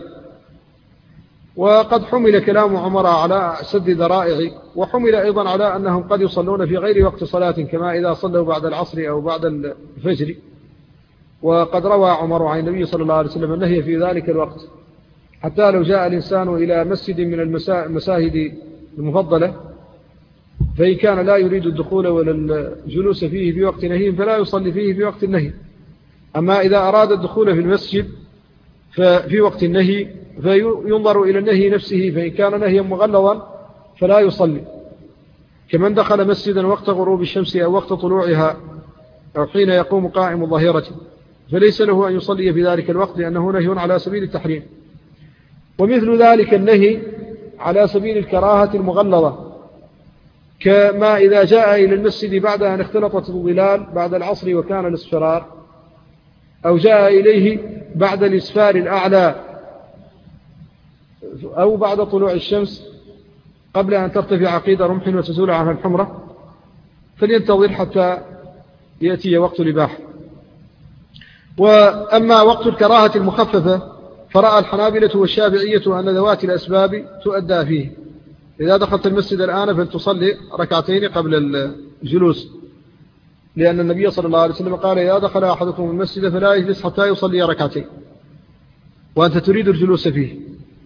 [SPEAKER 1] وقد حمل كلام عمر على سد ذرائع، وحمل أيضا على أنهم قد يصلون في غير وقت صلاة، كما إذا صلوا بعد العصر أو بعد الفجر. وقد روى عمر عن النبي صلى الله عليه وسلم النهي في ذلك الوقت، حتى لو جاء الإنسان إلى مسجد من المساجد المفضلة، فإن كان لا يريد الدخول ولا الجلوس فيه في وقت نهي فلا يصلي فيه في وقت النهي. أما إذا أراد الدخول في المسجد ففي وقت النهي فينظر إلى النهي نفسه، فإن كان نهيا مغلظا فلا يصلي، كمن دخل مسجدا وقت غروب الشمس أو وقت طلوعها أو حين يقوم قائم الظهيرة، فليس له أن يصلي في ذلك الوقت، لأنه نهي على سبيل التحريم. ومثل ذلك النهي على سبيل الكراهة المغلظة، كما إذا جاء إلى المسجد بعد أن اختلطت الظلال بعد العصر وكان الاصفرار، أو جاء إليه بعد الإسفار الأعلى أو بعد طلوع الشمس قبل أن ترتفع قيد رمح وتزول عنها الحمرة، فلينتظر حتى يأتي وقت الإباحة. وأما وقت الكراهة المخففة فرأى الحنابلة والشافعية أن ذوات الأسباب تؤدى فيه. إذا دخلت المسجد الآن فلتصلي ركعتين قبل الجلوس، لأن النبي صلى الله عليه وسلم قال: إذا دخل أحدكم المسجد فلا يجلس حتى يصلي ركعتين، وأنت تريد الجلوس فيه.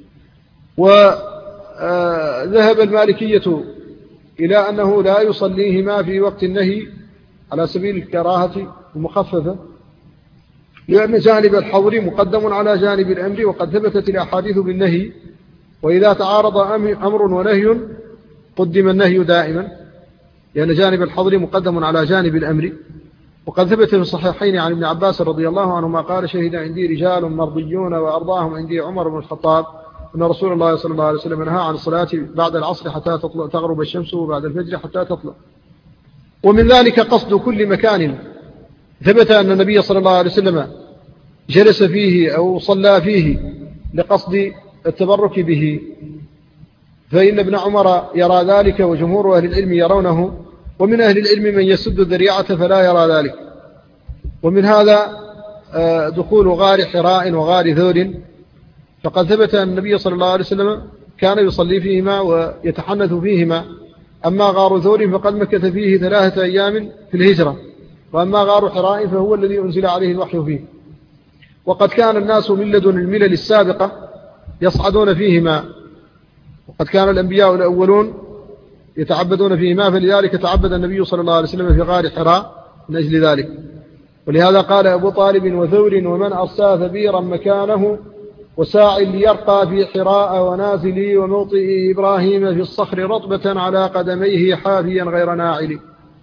[SPEAKER 1] وذهب المالكية إلى أنه لا يصليهما في وقت النهي على سبيل الكراهة المخففة، لأن جانب الحظر مقدم على جانب الأمر، وقد ثبتت الأحاديث بالنهي، وإذا تعارض أمر ونهي قدم النهي دائما، لأن جانب الحظر مقدم على جانب الأمر. وقد ثبت في الصحيحين عن ابن عباس رضي الله عنهما قال: شهد عندي رجال مرضيون وأرضاهم عندي عمر بن الخطاب أن رسول الله صلى الله عليه وسلم نهى عن الصلاة بعد العصر حتى تغرب الشمس، وبعد الفجر حتى تطلع. ومن ذلك قصد كل مكان ثبت أن النبي صلى الله عليه وسلم جلس فيه أو صلى فيه لقصد التبرك به، فإن ابن عمر يرى ذلك وجمهور أهل العلم يرونه، ومن أهل العلم من يسد الذريعة فلا يرى ذلك. ومن هذا دخول غار حراء وغار ثور، فقد ثبت أن النبي صلى الله عليه وسلم كان يصلي فيهما ويتحنث فيهما. أما غار ثور فقد مكث فيه 3 أيام في الهجرة، وأما غار حراء فهو الذي أنزل عليه الوحي فيه. وقد كان الناس من لدن الملل السابقة يصعدون فيهما، وقد كان الأنبياء الأولون يتعبدون فيهما، فلذلك تعبد النبي صلى الله عليه وسلم في غار حراء من أجل ذلك. ولهذا قال أبو طالب: وثور ومن أرسى ثبيرا مكانه، وساع ليرقى في حراء، ونازلي وموطئ إبراهيم في الصخر رطبة على قدميه حافيا غير ناعل.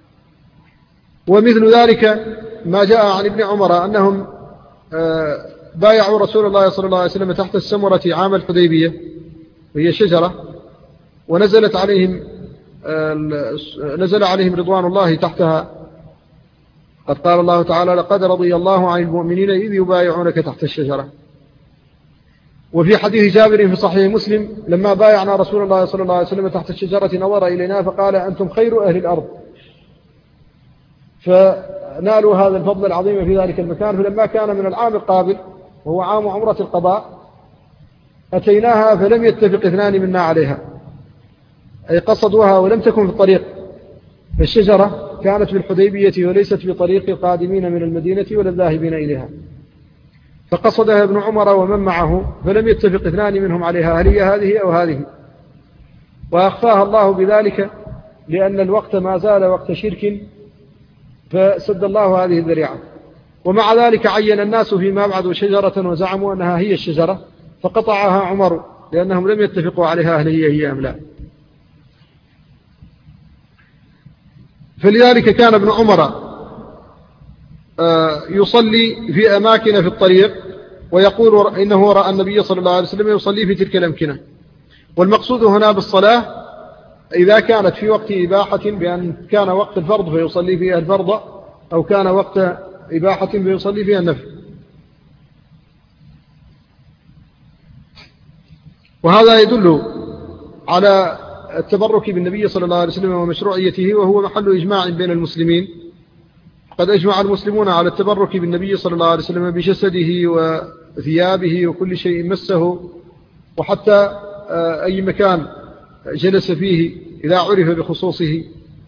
[SPEAKER 1] ومثل ذلك ما جاء عن ابن عمر أنهم بايعوا رسول الله صلى الله عليه وسلم تحت السمرة عام الحديبية، وهي شجرة، ونزل عليهم رضوان الله تحتها. قد قال الله تعالى: لقد رضي الله عن المؤمنين إذ يبايعونك تحت الشجرة. وفي حديث جابر في صحيح مسلم: لما بايعنا رسول الله صلى الله عليه وسلم تحت الشجرة نظر إلينا فقال: أنتم خير أهل الأرض. فنالوا هذا الفضل العظيم في ذلك المكان. فلما كان من العام القابل وهو عام عمرة القضاء أتيناها فلم يتفق 2 منا عليها، أي قصدوها ولم تكن في الطريق، فالشجرة كانت في الحديبية وليست في طريق القادمين من المدينة ولا الذاهبين إليها، فقصدها ابن عمر ومن معه، فلم يتفق 2 منهم عليها، هل هي هذه أو هذه، وأخفاها الله بذلك لأن الوقت ما زال وقت شرك، فسد الله هذه الذريعة. ومع ذلك عين الناس فيما بعد شجرة وزعموا أنها هي الشجرة، فقطعها عمر لأنهم لم يتفقوا عليها هل هي أم لا. فلذلك كان ابن عمر يصلي في أماكن في الطريق، ويقول إنه رأى النبي صلى الله عليه وسلم يصلي في تلك الأمكنة. والمقصود هنا بالصلاة إذا كانت في وقت إباحة بأن كان وقت الفرض فيصلي فيها الفرض، أو كان وقت إباحة فيصلي فيها النفل. وهذا يدل على التبرك بالنبي صلى الله عليه وسلم ومشروعيته، وهو محل إجماع بين المسلمين. قد أجمع المسلمون على التبرك بالنبي صلى الله عليه وسلم بجسده وثيابه وكل شيء مسه، وحتى أي مكان جلس فيه إذا عرف بخصوصه.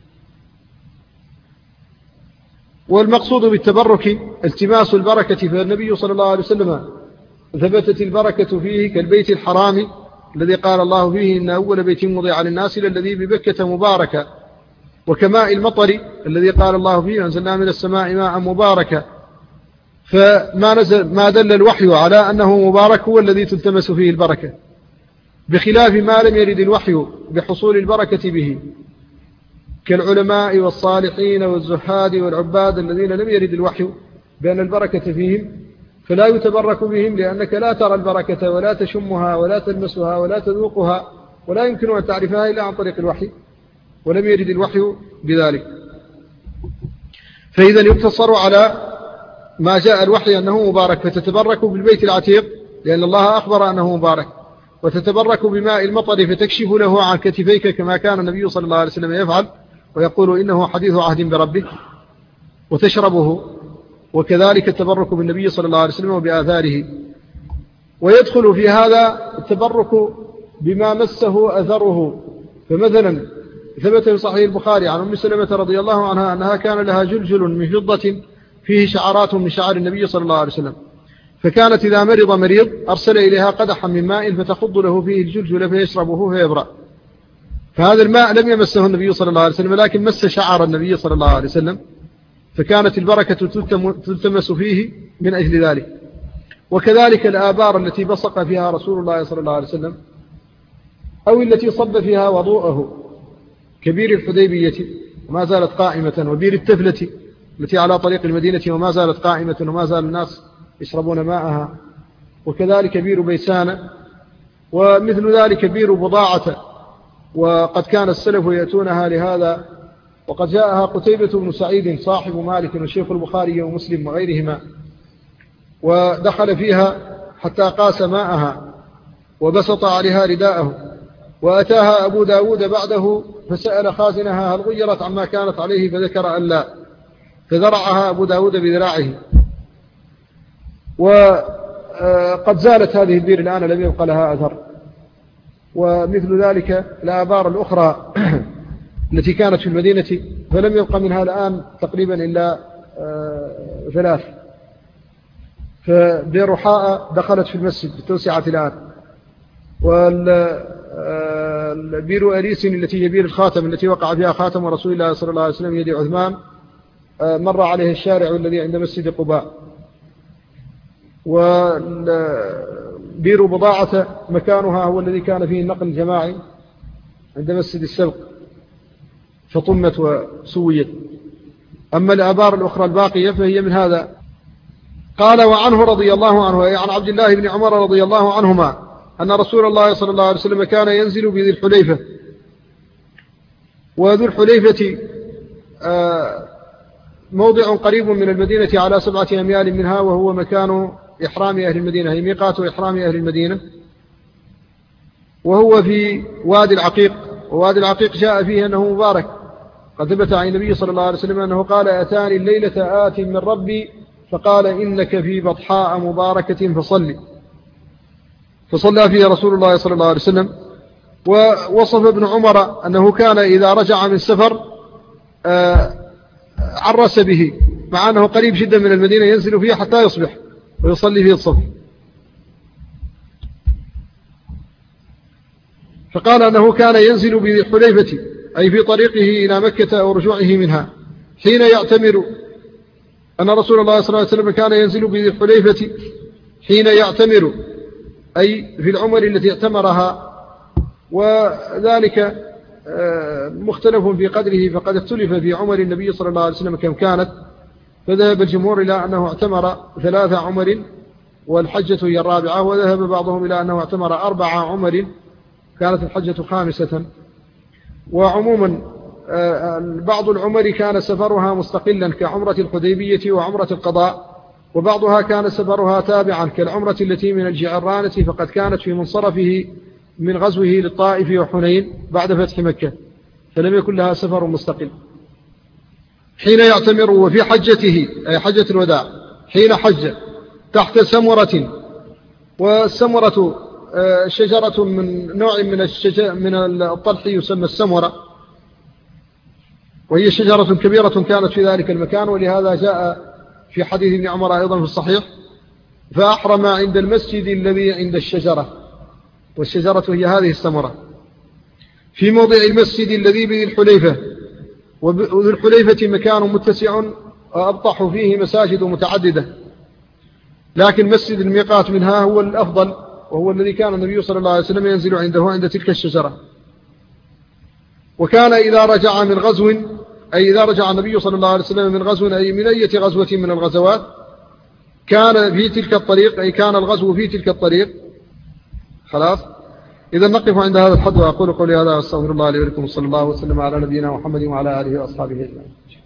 [SPEAKER 1] والمقصود بالتبرك التماس البركة، فالنبي صلى الله عليه وسلم ثبتت البركة فيه كالبيت الحرام الذي قال الله فيه إن أول بيت وضع للناس للذي ببكة مباركا، وكماء المطر الذي قال الله فيه أنزلنا من السماء ماء مباركا. ما دل الوحي على أنه مبارك هو الذي تلتمس فيه البركة، بخلاف ما لم يرد الوحي بحصول البركة به كالعلماء والصالحين والزهاد والعباد الذين لم يرد الوحي بأن البركة فيهم، فلا يتبرك بهم، لأنك لا ترى البركة ولا تشمها ولا تلمسها ولا تذوقها، ولا يمكن أن تعرفها إلا عن طريق الوحي، ولم يرد الوحي بذلك. فإذا يقتصر على ما جاء الوحي أنه مبارك، فتتبرك بالبيت العتيق لأن الله أخبر أنه مبارك، وتتبرك بماء المطر فتكشف له عن كتفيك كما كان النبي صلى الله عليه وسلم يفعل ويقول إنه حديث عهد بربه، وتشربه، وكذلك التبرك بالنبي صلى الله عليه وسلم وبآثاره. ويدخل في هذا التبرك بما مسه أثره. فمثلا ثبت في صحيح البخاري عن أم سلمة رضي الله عنها أنها كان لها جلجل من فضة فيه شعرات من شعر النبي صلى الله عليه وسلم، فكانت إذا مريض أرسل إليها قدحا من ماء فتخض له فيه الجلجل فيشربه فيبرأ. فهذا الماء لم يمسه النبي صلى الله عليه وسلم، لكن مس شعر النبي صلى الله عليه وسلم، فكانت البركة تلتمس فيه من أجل ذلك. وكذلك الآبار التي بصق فيها رسول الله صلى الله عليه وسلم، أو التي صب فيها وضوءه كبير الحديبية وما زالت قائمة، وبير التفلة التي على طريق المدينة وما زالت قائمة وما زال الناس يشربون ماءها، وكذلك بير بيسان، ومثل ذلك بير بضاعة، وقد كان السلف يأتونها لهذا. وقد جاءها قتيبة بن سعيد صاحب مالك وشيخ البخاري ومسلم وغيرهما، ودخل فيها حتى قاس ماءها وبسط عليها رداءه، وأتاها أبو داود بعده فسأل خازنها هل غيرت عما كانت عليه، فذكر أن لا، فذرعها أبو داود بذراعه. وقد زالت هذه البير الآن، لم يبقى لها أثر. ومثل ذلك الآبار الأخرى التي كانت في المدينة فلم يبقى منها الآن تقريبا إلا 3. فبير رحاء دخلت في المسجد بتوسعة الآن، والبير أريس التي هي بير الخاتم التي وقع فيها خاتم رسول الله صلى الله عليه وسلم يد عثمان، مر عليه الشارع الذي عند مسجد قباء. وبير بضاعة مكانها هو الذي كان فيه النقل الجماعي عند مسجد السبق، فطمت وسويت. أما الآبار الأخرى الباقية فهي من هذا. قال وعنه رضي الله عنه، عن عبد الله بن عمر رضي الله عنهما أن رسول الله صلى الله عليه وسلم كان ينزل بذي الحليفة. وذو الحليفة موضع قريب من المدينة على 7 أميال منها، وهو مكان إحرام أهل المدينة، هي ميقات إحرام أهل المدينة، وهو في وادي العقيق. ووادي العقيق جاء فيه أنه مبارك، قد ثبت عن النبي صلى الله عليه وسلم أنه قال أتاني الليلة آت من ربي فقال إنك في بطحاء مباركة فصلى فيها رسول الله صلى الله عليه وسلم. ووصف ابن عمر أنه كان إذا رجع من سفر عرس به، مع أنه قريب جدا من المدينة، ينزل فيه حتى يصبح ويصلي فيه الصبح. فقال أنه كان ينزل بذي الحليفة، أي في طريقه إلى مكة أو رجوعه منها، حين يعتمر، أن رسول الله صلى الله عليه وسلم كان ينزل بذي الحليفة حين يعتمر، أي في العمر التي اعتمرها. وذلك مختلف في قدره، فقد اختلف في عمر النبي صلى الله عليه وسلم كم كانت، فذهب الجمهور إلى أنه اعتمر 3 عمر والحجة هي 4، وذهب بعضهم إلى أنه اعتمر 4 عمر كانت الحجة 5. وعموما بعض العمر كان سفرها مستقلا كعمرة الحديبية وعمرة القضاء، وبعضها كان سفرها تابعا كالعمرة التي من الجعرانة، فقد كانت في منصرفه من غزوه للطائف وحنين بعد فتح مكة، فلم يكن لها سفر مستقل. حين يعتمر وفي حجته أي حجة الوداع حين حج تحت سمرة، والسمرة شجرة من نوع من الطلح يسمى السمرة، وهي شجرة كبيرة كانت في ذلك المكان، ولهذا جاء في حديث ابن عمر أيضا في الصحيح: فأحرم عند المسجد الذي عند الشجرة، والشجرة هي هذه السمرة، في موضع المسجد الذي بذي الحليفة. وذو الحليفة مكان متسع وأبطح فيه مساجد متعددة، لكن مسجد الميقات منها هو الأفضل، وهو الذي كان النبي صلى الله عليه وسلم ينزل عنده عند تلك الشجرة. وكان إذا رجع من غزو، أي إذا رجع النبي صلى الله عليه وسلم من غزو، أي من أي غزوة من الغزوات، كان في تلك الطريق، أي كان الغزو في تلك الطريق. خلاص، إذا نقف عند هذا الحد، وأقول قولي هذا، أستغفر الله لي ولكم، صلى الله وسلم على نبينا محمد وعلى آله وأصحابه أجمعين.